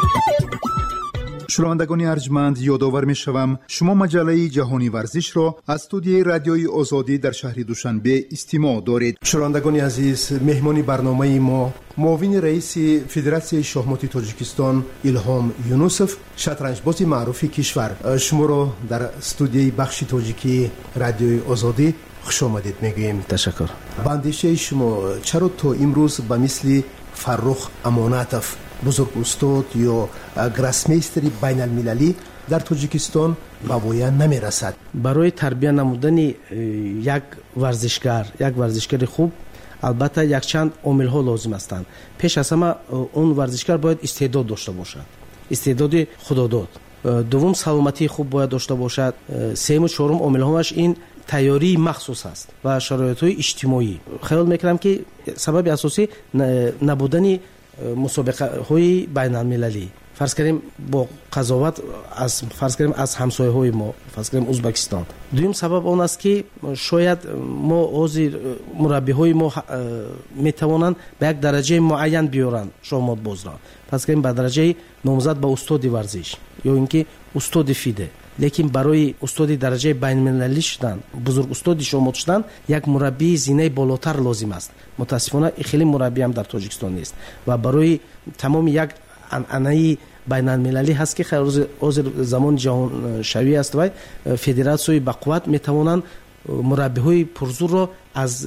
شنوندگان ارجمند یادآور می‌شوم شما مجله جهانی ورزش را از استودیوی رادیوی آزادی در شهر دوشنبه استماع دارید. شنوندگان عزیز، مهمان برنامه ما معاون رئیس فدراسیون شахмати تاجیکستان الهام یونوسف، شطرنجباز معروف کشور، شما را در استودیوی بخش تاجیکی رادیوی آزادی خوش آمدید میگوییم. تشکر. باندیشه شما چرا تا امروز به مثل فرخ امانتوف بزرگ استاد یا گراسمیستری بین المللی در تاجیکستان به ویا نمی رسد؟ برای تربیت نمودن یک ورزشکار خوب البته یک چند عامل ها لازم هستند. پیش از همه اون ورزشکار باید استعداد داشته باشد، استعداد خداداد. دوم سلامتی خوب باید داشته باشد. سوم و چهارم عامل هاش این تیاری مخصوص است و شرایط های اجتماعی. خیال میکنم که سبب اساسی نبودن مسابقه های بین المللی فرض کنیم با قضاوت از فرض کنیم از همسایه‌های ما، فرض کنیم ازبکستان. دوم سبب اون است که شاید ما حاضر مربی‌های ما میتوانند به یک درجه معین بیارن شهمات باز را، فرض کنیم به درجه نامزد به استاد ورزش یا اینکه استاد فیده. لیکن برای استاد درجه بین‌المللی شدن، بزرگ استاد شهمات شدن، یک مربی زینه بالاتر لازم است. متاسفانه خیلی مربی هم در تاجیکستان نیست و برای تمام یک انعنه بین‌المللی هست که حاضر زمان جهان شوی است و فدراسیون با قوت میتوانند مربی‌های پرزور را از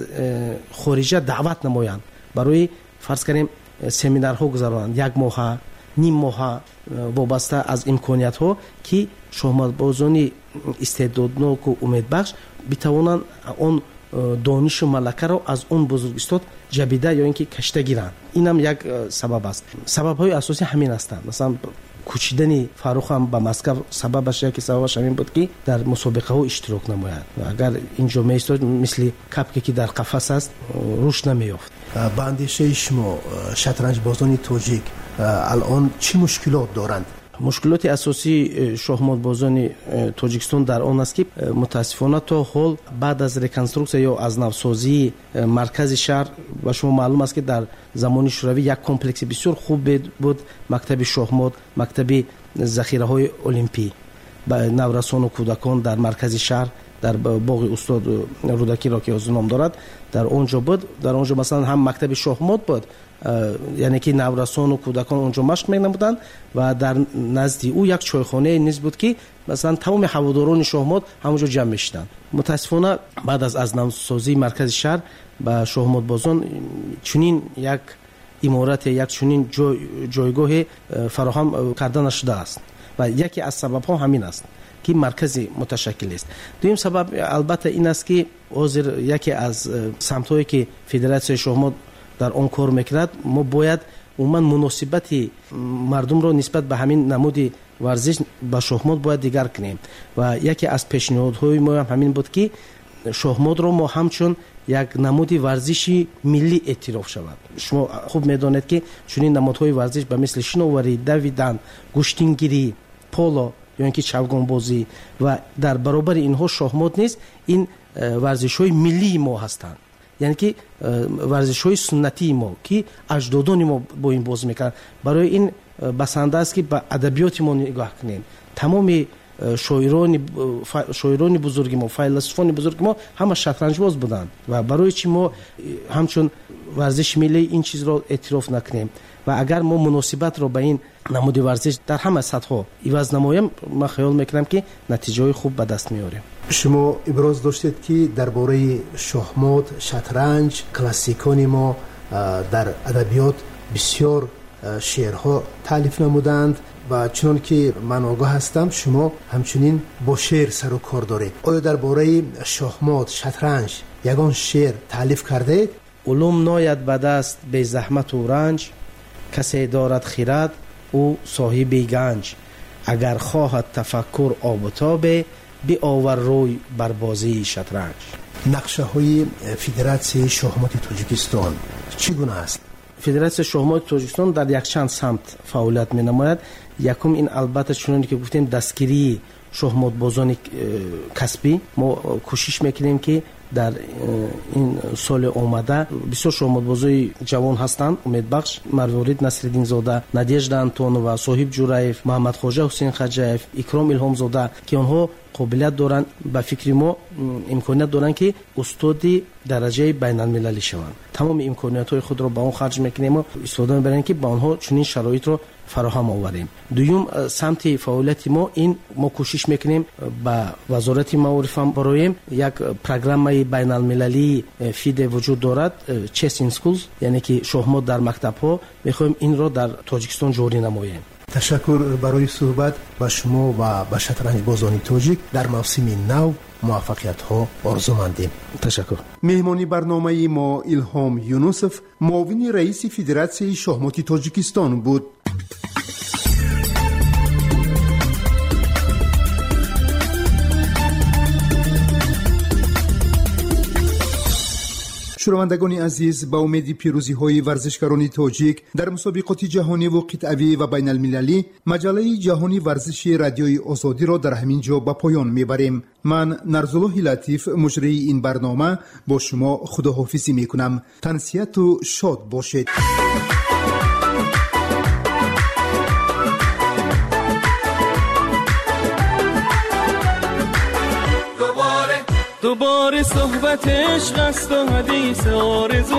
خارج دعوت نمایند، برای فرض کنیم سمینارها گذارند، یک ماه نیم ماه وابسته از امکانیت ها که شهمات بازان استعدادناک و امیدبخش بتوانند اون دانش و ملکه را از اون بزرگ استاد جبیده یا اینکه کشته گیرند. این هم یک سبب است. سبب های اساسی همین هستند. مثلا کوچیدن فاروق هم به مسکو سببش یکی سببش همین بود که در مسابقه ها اشتراک نماید و اگر اینجا میستاد مثل کپکی که در قفس است روش نمیافت. با اندیشه شما شطرنج بازان تاجیک الان چی مشکلات دارند؟ مشکلات اساسی شهمات بازان تاجیکستان در آن است که متاسفانه تا حال بعد از ریکنستروکسیون یا از نوسازی مرکز شهر و شما معلوم است که در زمان شوروی یک کمپلکس بسیار خوب بود، مکتب شهمات، مکتب ذخیره های المپی با نورسان و کودکان در مرکز شهر در باغ استاد رودکی را که از نام دارد در اونجا بود. در اونجا مثلا هم مکتب شهمات بود، یعنی که نورسان و کودکان اونجا مشق می‌نمودند و در نزدی او یک چایخانه نیز بود که مثلا تمام هواداران شهمات همونجا جمع می‌شدند. متاسفانه بعد از نوسازی مرکز شهر با شهمات بازان چنین یک امارت، یک چنین جایگاه فراهم کرده نشده است و یکی از سبب‌ها همین است که مرکز متشکل است. دویم سبب البته این است که حاضر یکی از سمت‌هایی که فدراسیون شهمات در اون کار میکرد، ما باید عموما مناسبت مردم رو نسبت به همین نمود ورزش با شهمات باید دیگر کنیم و یکی از پیشنهادهای ما هم همین بود که شهمات رو ما همچون یک نمود ورزشی ملی اعتراف شود. شما خوب میدانید که چنین نمودهای ورزش به مثل شناوری، دویدن، گشتینگیری، پولو یا اینکه چوگان بازی و در برابر اینها شهمات نیست، این ورزش‌های ملی ما هستند، یعنی که ورزش‌های سنتی ما که اجدادان ما با این بازی می‌کردند. برای این بسنده است که به ادبیات ما نگاه کنیم. تمام شاعران بزرگ ما، فیلسوفان بزرگ ما همه شطرنج باز بودند و برای چی ما همچون ورزش ملی این چیز را اعتراف نکنیم و اگر ما مناسبت را به این نمود ورزش در همه سطح‌ها عوض نماییم، من خیال میکنم که نتیجه خوب به دست میاریم. شما ابراز داشتید که درباره شهمات، شطرنج، کلاسیکان ما در ادبیات بسیار شعرها تالیف نمودند و چون که من آگاه هستم شما همچنین با شعر سر و کار دارید. آیا درباره شهمات، شطرنج یگان شعر تالیف کرده؟ علوم ناید به دست به زحمت و رنج، کسی دارد خیرد او صاحب گنج، اگر خواهد تفکر آب و تابه بی آور روی بر بازی شطرنج. نقشه های فدراسیون شهمات تاجیکستان چگونه است؟ فدراسیون شهمات تاجیکستان در یک چند سمت فعالیت می نماید. یکم این البته چونانی که گفتیم دستگیری شهمات بازان کسبی، ما کوشش میکنیم که در این سال آمده بسیار شهمات بازای جوان هستند، امیدبخش، مروارید نصرالدین زاده، نادیجدا انتونова، صاحب جورایف، محمد خواجه حسین خجاєв، اکرام الهام زاده که آنها قابلیت دارند، به فکر ما امکانیت دارند که استاد درجه بین المللی شوند. تمام امکانیت های خود را به آن خرج میکنیم و استفاده میبریم که با آنها چنین شرایط را فراهم آوریم. دوم سمت فعالیت ما این، ما کوشش میکنیم با وزارت معارف هم برایم یک پروگرام بین المللی فید وجود دارد، چس این سکولز، یعنی که شهمات در مکتب ها میخوایم این را در تاجیکستان جاری نماییم. تشکر برای صحبت با شما و با شطرنج بازان تاجیک. در موسم نو موفقیت ها آرزو مندیم. تشکر. مهمانی برنامه ما الهام یونوسف، معاون رئیس فدراسیون شهمات تاجیکستان بود. شنوندگان عزیز، با امید پیروزی های ورزشکاران تاجیک در مسابقات جهانی و قطعی و بین المللی، مجله جهانی ورزش رادیوی آزادی را در همین جا به پایان میبریم. من نرزالله لطیف مجری این برنامه با شما خداحافظی میکنم. تنسیت و شاد باشید. دوباره صحبت عشق است و حدیث آرزو،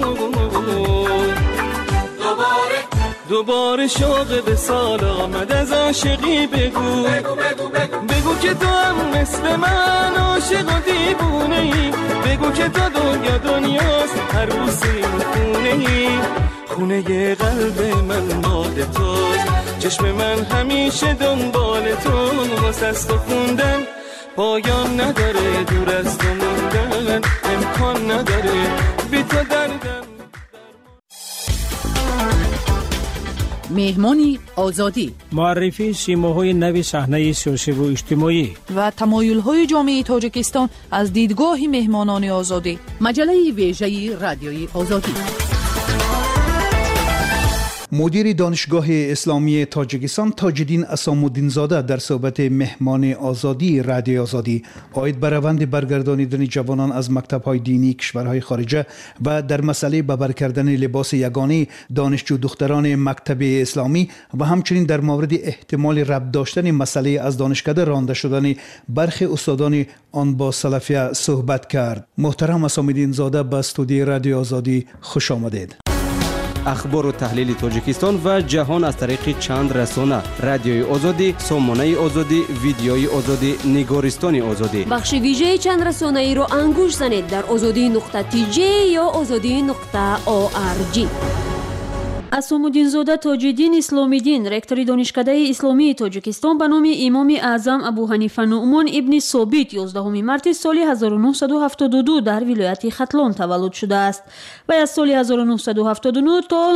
دوباره شوق به سال آمد از عاشقی. بگو بگو که تو هم مثل من عاشق و دیوونه ای. بگو که تو دنیاست هر بوسه خونه ای. خونه قلب من مال توست، چشم من همیشه دنبال تو. واسه است و خوندن پایان نداره، دور از تو موندن امکان نداره. بی تو دردم. مهمانی آزادی، معرفی سیماهای نو صحنه سیاسی و اجتماعی و تمایل‌های جامعه تاجیکستان از دیدگاه مهمانان آزادی. مجله ویژه رادیوی آزادی. مدیر دانشگاه اسلامی تاجیکستان تاج‌الدین اسام‌الدین زاده در صحبت مهمان آزادی رادیو آزادی عاید بر روند برگردانیدن جوانان از مکتب‌های دینی کشورهای خارجه و در مسئله ببر کردن لباس یگانه دانشجو دختران مکتب اسلامی و همچنین در مورد احتمال ربط داشتن مسئله از دانشکده رانده شدن برخی استادان آن با سلفیه صحبت کرد. محترم اسام‌الدین زاده به استودیو رادیو آزادی خوش آمدید. اخبار و تحلیل تاجیکستان و جهان از طریق چند رسانه: رادیوی آزادی، سامانه آزادی، ویدیوی آزادی، نگارستان آزادی. بخش ویژه چند رسانه ای رو انگوش زنید در azadi.tj یا azadi.org. اسام‌الدین زاده تاج‌الدین اسلامی‌دین، رکتور دانشکده اسلامی تاجیکستان به نام امام اعظم ابو حنیفه نعمان ابن ثابت 11 مارس سال 1972 در ولایت ختلان تولد شده است و از سال 1979 تا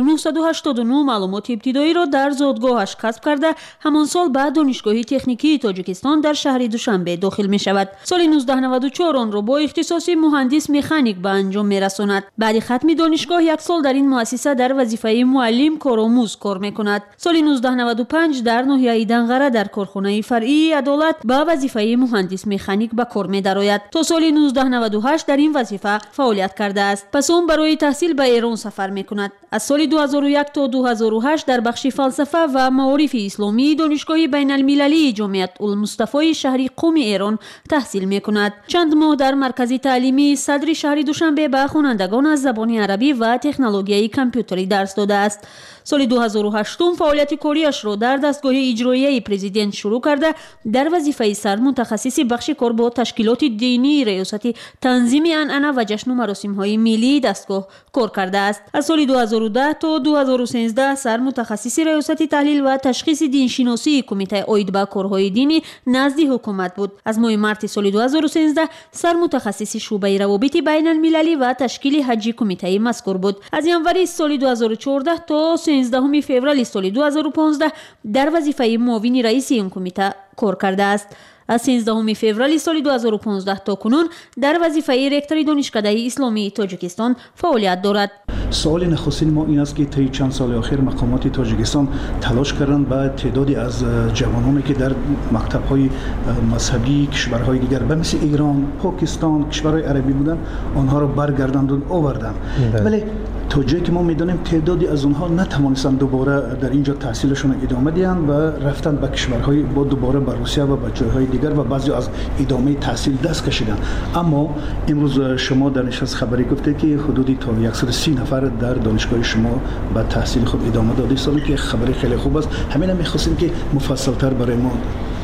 1989 معلومات ابتدایی را در زادگاهش کسب کرده همان سال به دانشگاه تکنیکی تاجیکستان در شهر دوشنبه داخل می شود. سال 1994 آن را با اختصاص مهندس مکانیک به انجام می رساند. بعد ختم دانشگاه یک سال در این مؤسسه در وظیفه معلم کارآموز کار میکند. سال 1995 در ناحیه دنغره در کارخانه فرعی عدالت به وظیفه مهندس مکانیک به کار می‌دراید. تا سال 1998 در این وظیفه فعالیت کرده است. پس اون برای تحصیل به ایران سفر میکند. از سال 2001 تا 2008 در بخش فلسفه و معارف اسلامی دانشگاه بین المللی جامعه المصطفی شهر قم ایران تحصیل میکند. چند ماه در مرکز تعلیمی صدر شهر دوشنبه به خوانندگان از زبان عربی و تکنولوژی کامپیوتری درس داده است. سال 2008 فعالیت کاریش را در دستگاه اجرایی پرزیدنت شروع کرده در وظیفه سر متخصص بخش کار با تشکیلات دینی ریاست تنظیم عنعنه و جشن و مراسم‌های ملی دستگاه کار کرده است. از سال 2010 تا 2013 سر متخصص ریاست تحلیل و تشخیص دینشناسی کمیته عاید به کارهای دینی نزد حکومت بود. از ماه مارس سال 2013 سر متخصص شعبه روابط بین المللی و تشکیل حجی کمیته مذکور بود. از ینوری سال 2014 تا 13 فوریه سال 2015 در وظیفه معاون رئیس این کمیته کار کرده است. از 13 فوریه سال 2015 تا کنون در وظیفه رکتور دانشکده اسلامی تاجیکستان فعالیت دارد. سوال نخستین ما این است که طی چند سال اخیر مقامات تاجیکستان تلاش کردند با تعدادی از جوانانی که در مکتب‌های مذهبی کشورهای دیگر مثل ایران، پاکستان، کشورهای عربی بودند آنها را برگرداند و آوردند. ولی تا جایی که ما می‌دانیم تعدادی از آنها نتوانستند دوباره در اینجا تحصیلشون ادامه دهند و رفتند به کشورهای با دوباره به روسیه و به جایهای دیگر و بعضی از ادامه تحصیل دست کشیدند. اما امروز شما در نشست خبری گفته که حدودی تا 130 نفر در دانشگاه شما به تحصیل خود ادامه داده سالی که خبری خیلی خوب است. همین هم می‌خواستیم که مفصل‌تر برای ما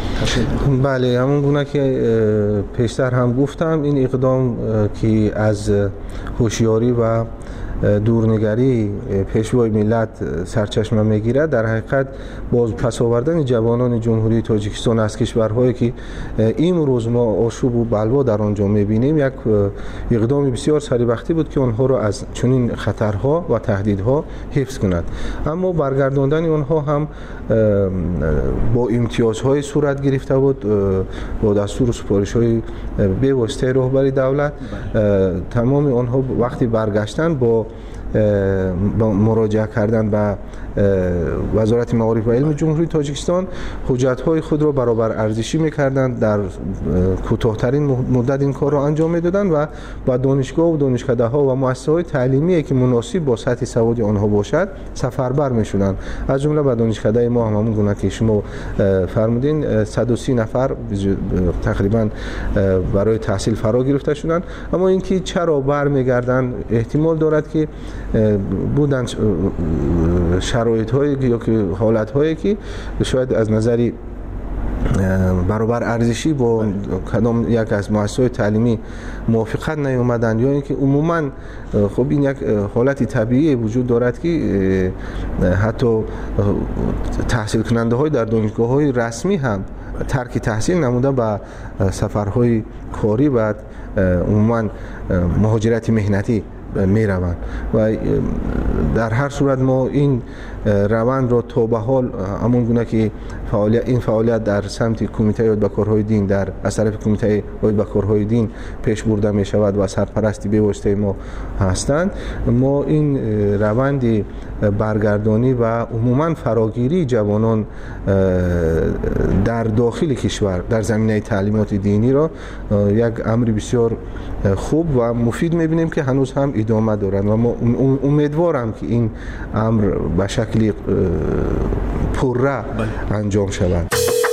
بله، همون گونه که پیشتر هم گفتم این اقدام که از هوشیاری و دورنگری پیشوای ملت سرچشمه میگیرد، در حقیقت باز پس آوردن جوانان جمهوری تاجیکستان از کشورهایی که امروز ما آشوب و بلوا در آنجا میبینیم یک اقدام بسیار سریبختی بود که آنها را از چنین خطرها و تهدیدها حفظ کند. اما برگرداندن آنها هم با امتیازهای صورت گرفته بود، با دستور و سفارش‌های به واسطه رهبری دولت. تمام آنها وقتی برگشتن با مراجعه کردن به وزارت معارف و علم جمهوری تاجیکستان حجت‌های خود را برابر ارزشی می‌کردند، در کوتاه‌ترین مدت این کار را انجام می‌دادند و با دانشگاه و دانشکده‌ها و مؤسسه‌های تعلیمی که مناسب با سطح سواد آنها باشد سفربر می‌شدند. از جمله به دانشکده ما همون گونه که شما فرمودین 130 نفر تقریبا برای تحصیل فرا گرفته شدند. اما اینکه چرا برمیگردند احتمال دارد که بودن شرایط‌هایی یا که حالت‌هایی که شاید از نظری برابر ارزشی با کدام یک از مؤسسات تعلیمی موافقت نیامدن، یا اینکه عموما خب این یک حالت طبیعی وجود دارد که حتی تحصیل کننده های در دانشگاه های رسمی هم ترک تحصیل نموده به سفرهای کاری و عموما مهاجرت مهنتی می روند و در هر صورت ما این روند را تا به حال همون گونه که این فعالیت در سمت کمیته یاد به کارهای دین از طرف کمیته یاد به کارهای دین پیش برده می شود و سرپرستی به واسطه ما هستند، ما این روند برگردانی و عموما فراگیری جوانان در داخل کشور در زمینه تعلیمات دینی را یک امر بسیار خوب و مفید می‌بینیم که هنوز هم ادامه دارند و ما امیدوارم که این امر به شکلی پرره انجام شود.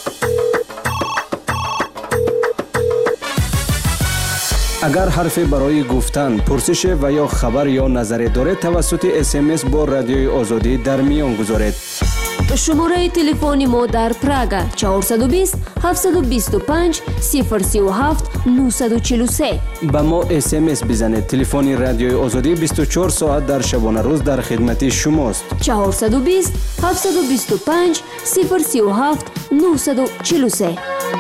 اگر حرفی برای گفتن، پرسش و یا خبر یا نظری دارید توسط SMS با رادیوی آزادی در میان گذارید. شماره تلفن ما در پراگ 420 725 037 943. با ما SMS بزنید. تلفن رادیوی آزادی 24 ساعت در شبانه روز در خدمت شماست. 420 725 037 943.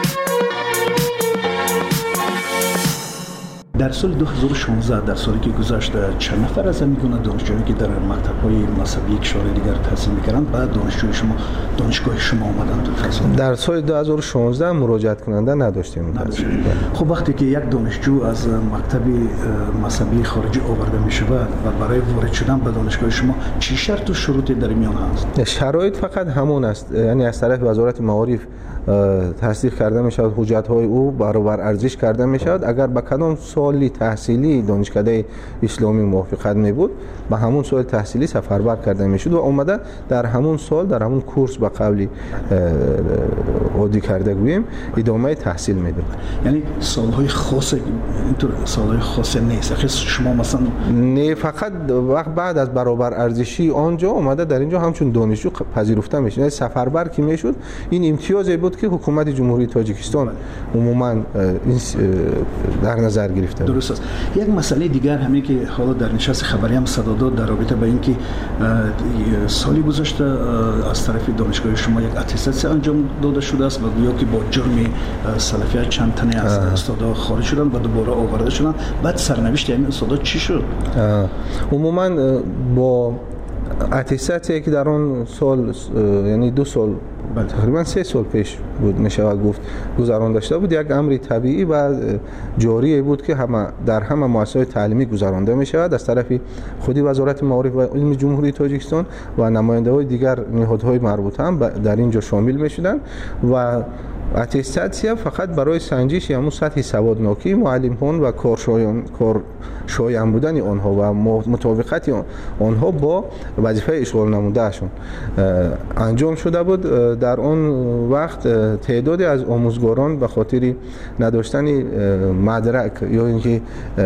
در سال 2016 در سالی که گذشت چند نفر از میگونه دانشجویی که در مکتب‌های مذهبی کشور دیگر تحصیل می‌کردند بعد دانشگاه شما آمدند تو تحصیل؟ در سال 2016 مراجعت کننده نداشتیم. خب وقتی که یک دانشجو از مکتب مذهبی خارجی آورده می‌شود و برای وارد شدن به دانشگاه شما چی شرط و شروطی در میان هست؟ شرایط فقط همون است، یعنی از طرف وزارت معارف تصدیق کرده می شود، حجت‌های او برابر ارزش کرده می شود. اگر به کدام سالی تحصیلی دانشکده اسلامی موافقت می بود به همون سال تحصیلی سفربر کرده می شد و اومده در همون سال در همون کورس به قبلی عادی کرده گوییم ادامه تحصیل می داد. یعنی سالهای خاص اینطور سالهای خاص نیست خیلی شما مثلا نه، فقط وقت بعد از برابر ارزشی آنجا اومده در اینجا همچون دانشجو پذیرفته میشه. یعنی سفربر کی میشد این امتیازی بود که حکومت جمهوری تاجیکستان عموما در نظر گرفته. درست است. یک مسئله دیگر همین که حالا در نشست خبری هم صدا داد در رابطه با اینکه سالی گذشته از طرف دانشگاه شما یک اتستاسی انجام داده شده است و گویا که با جرم سلفیت چند تنه از استادا خارج شدن و دوباره آورده شدن. بعد سرنوشت این استادا چی شد؟ عموما با اتستاتی که در آن سال یعنی 2 سال تقریبا 3 سال پیش بود میشود گفت گذران داشته بود، یک امر طبیعی و جاری بود که در همه مؤسسات تعلیمی گذرانده میشود از طرف خودی وزارت معارف و علم جمهوری تاجیکستان و نماینده‌های دیگر نهادهای مربوطه هم در اینجا شامل میشدند و اتستاسی فقط برای سنجش همون سطح سوادناکی معلمان و کارشایان بودن آنها و مطابقت آنها با وظیفه اشغال نمودهشون انجام شده بود. در آن وقت تعدادی از آموزگاران به خاطر نداشتن مدرک یا اینکه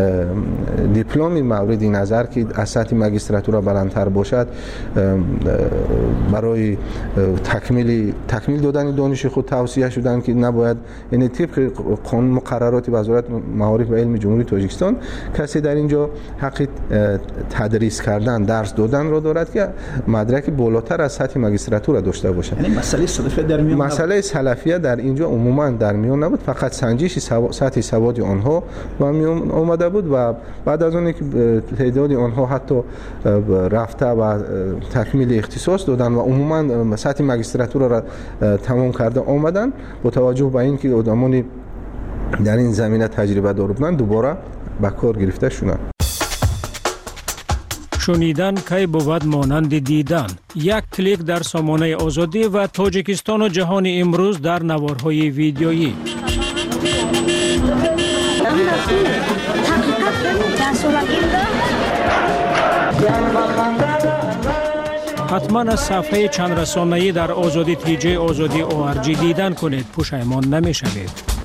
دیپلمی مورد نظر که از سطح ماجستراتور بلندتر باشد برای تکمیل دادن دانش خود توصیه شدن بودند که نباید، یعنی طبق قانون مقررات وزارت معارف و علم جمهوری تاجیکستان کسی در اینجا حق تدریس کردن، درس دادن را دارد که مدرک بالاتر از سطح ماجستراتور داشته باشد. یعنی مسئله سلفیت در میان مسئله سلفیت در اینجا عموما در میان نبود، فقط سنجش سطح سواد آنها و میان آمده بود و بعد از اون که تعداد آنها حتی رفته و تکمیل اختصاص دادن و عموما سطح ماجستراتور را تمام کرده آمدن، با توجه به اینکه آدمانی در این زمینه تجربه دار بودند دوباره به کار گرفته شدند. شنیدن کی بود مانند دیدن. یک کلیک در سامانه آزادی و تاجیکستان و جهان امروز در نوارهای ویدیویی. حتما از صفحه چند رسانه‌ای در آزادی TJ آزادی ORG دیدن کنید، پشیمان نمی‌شوید.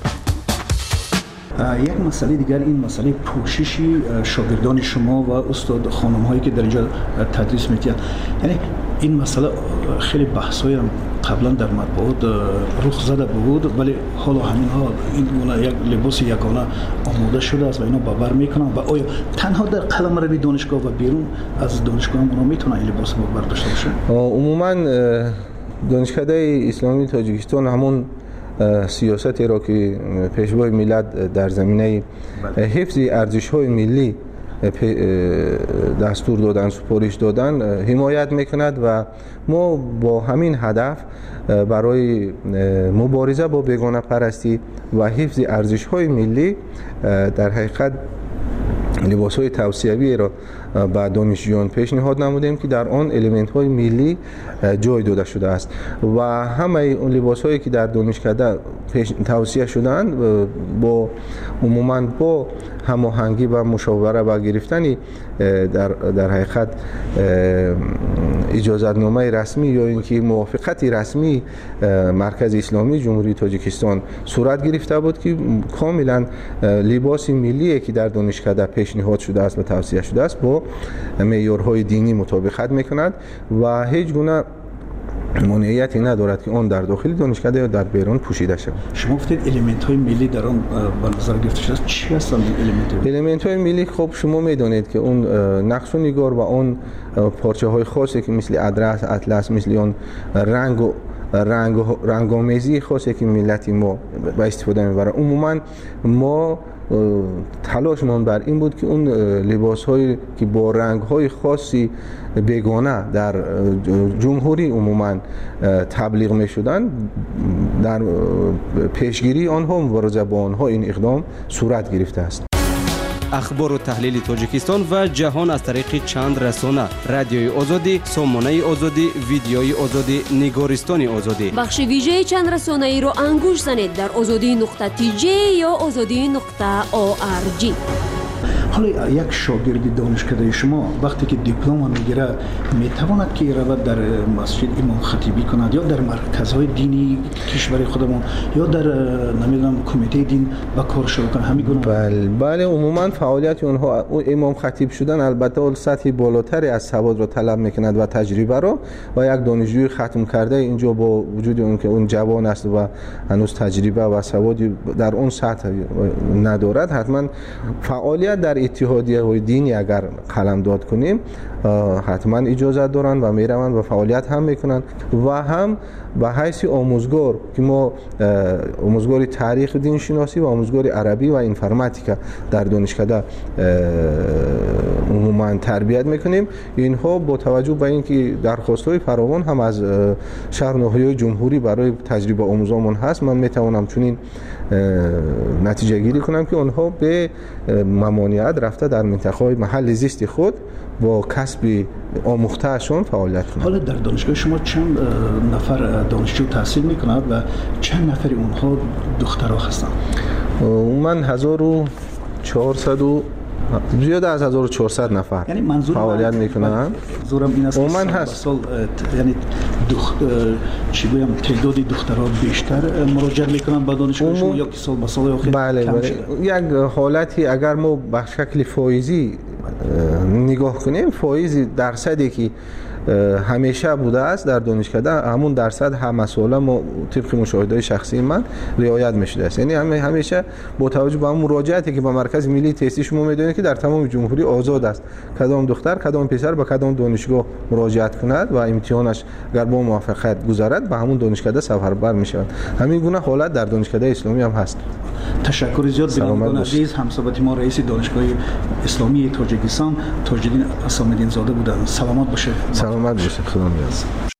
یک مسئله دیگر این مسئله پوششی شاگردان شما و استاد خانم هایی که در اینجا تدریس می‌کنند. یعنی این مسئله خیلی بحث‌های قبلا در مطبوعات رخ زده بود، ولی حالا همینها این گونه یک لباس یگانه آماده شده است و اینا باور میکنن و آیا تنها در قلمرو دانشگاه و بیرون از دانشگاه اونا میتونن این لباس باور داشته باشن؟ عموما دانشکده اسلامی تاجیکستان همون سیاستی را که پیشوای ملت در زمینه حفظ ارزش‌های ملی دستور دادن، سپارش دادن حمایت میکند و ما با همین هدف برای مبارزه با بیگانه پرستی و حفظ ارزش‌های ملی در حقیقت لباس‌های توصیوی را به دانشجویان پیشنهاد نمودیم که در آن المنت‌های ملی جای داده شده است و همه اون لباس‌هایی که در دانشکده توصیه شدند با عموماً با هماهنگی و مشاوره و گرفتن در حقیقت اجازه‌نامه رسمی یا اینکه موافقت رسمی مرکز اسلامی جمهوری تاجیکستان صورت گرفته بود که کاملا لباس ملی که در دانشکده پیشنهاد شده است و توصیه شده است با معیارهای دینی مطابقت میکند و هیچ گونه مانعیتی ندارد که آن در داخل دانشکده یا در بیرون پوشیده شود. شما گفتید المنت های ملی در آن به نظر گرفته شده، چی هستند این المنت های ملی؟ خب شما میدونید که اون نقش و نگار و اون پارچه های خاصی که مثل ادرس، اطلس، مثل اون رنگامیزی خاصی که ملتی ما به استفاده میبره. عموما ما تلاشمان بر این بود که اون لباس هایی که با رنگ های خاصی بیگانه در جمهوری عموما تبلیغ می شدن، در پیشگیری آنها مبارزه با آنها این اقدام صورت گرفته است. اخبار و تحلیل تاجیکستان و جهان از طریق چند رسانه: رادیوی آزادی، سامانه آزادی، ویدیوی آزادی، نگارستان آزادی. بخش ویژه چند رسانه‌ای رو انگوش زنید در azadi.tj یا azadi.org. حالا یک شاگرد دانشکده شما وقتی که دیپلم میگیره میتواند که رود در مسجد امام خطیبی کند یا در مرکزهای دینی کشور خودمون یا در نمیدونم کمیته دین با کار شروع کنه همین گونه؟ بله عموما فعالیت اونها امام خطیب شدن البته اول سطح بالاتری از سواد را طلب میکند و تجربه را و یک دانشجوی ختم کرده اینجا با وجود اون که اون جوان است و هنوز تجربه و سوادی در اون سطح ندارد، حتما فعالیت در اتحادیه های دینی اگر قلمداد کنیم حتما اجازه دارن و میروند و فعالیت هم میکنن و هم به حیث آموزگار که ما آموزگار تاریخ دین شناسی و آموزگار عربی و انفرماتیکا در دانشکده عموما تربیت میکنیم. اینها با توجه به اینکه درخواست‌های فراوان هم از شهر ناحیه جمهوری برای تجربه آموزامون هست، من میتوانم چنین نتیجه گیری کنم که آنها به ممانعت رفته در منطقه‌های محل زیست خود با کسب آموخته‌شون فعالیت کنند. حالا در دانشگاه شما چند نفر دانشجو تحصیل میکنند و چند نفر اونها دخترها هستند؟ من 1400 زیاد از 1400 نفر یعنی منظور فعالیت میکنن. منظورم این است که من هست یعنی چی بگم تعداد دخترها بیشتر مراجعه میکنن به دانشگاه شما یا که سال به سال آخر بله یک حالتی اگر ما به شکل فایزی نگاه کنیم، فایزی درصدی که همیشه بوده است در دانشکده همون درصد هم مسئله طبق مشاهده شخصی من رعایت میشده است. یعنی همیشه با توجه به اون مراجعتی که با مرکز ملی تستی شما میدونید که در تمام جمهوری آزاد است کدام دختر کدام پسر به کدام دانشگاه مراجعت کند و امتحانش اگر با موفقیت گذرد به همون دانشکده سفربر میشود. همین گونه حالت در دانشکده اسلامی هم هست. تشکر زیاد بینندگان عزیز. همصحبت ما رئیس دانشگاه اسلامی تاجیکستان تاج‌الدین اسام‌الدین زاده بودند. سلامت باشید. سلامت باشید. خدا نگهدار.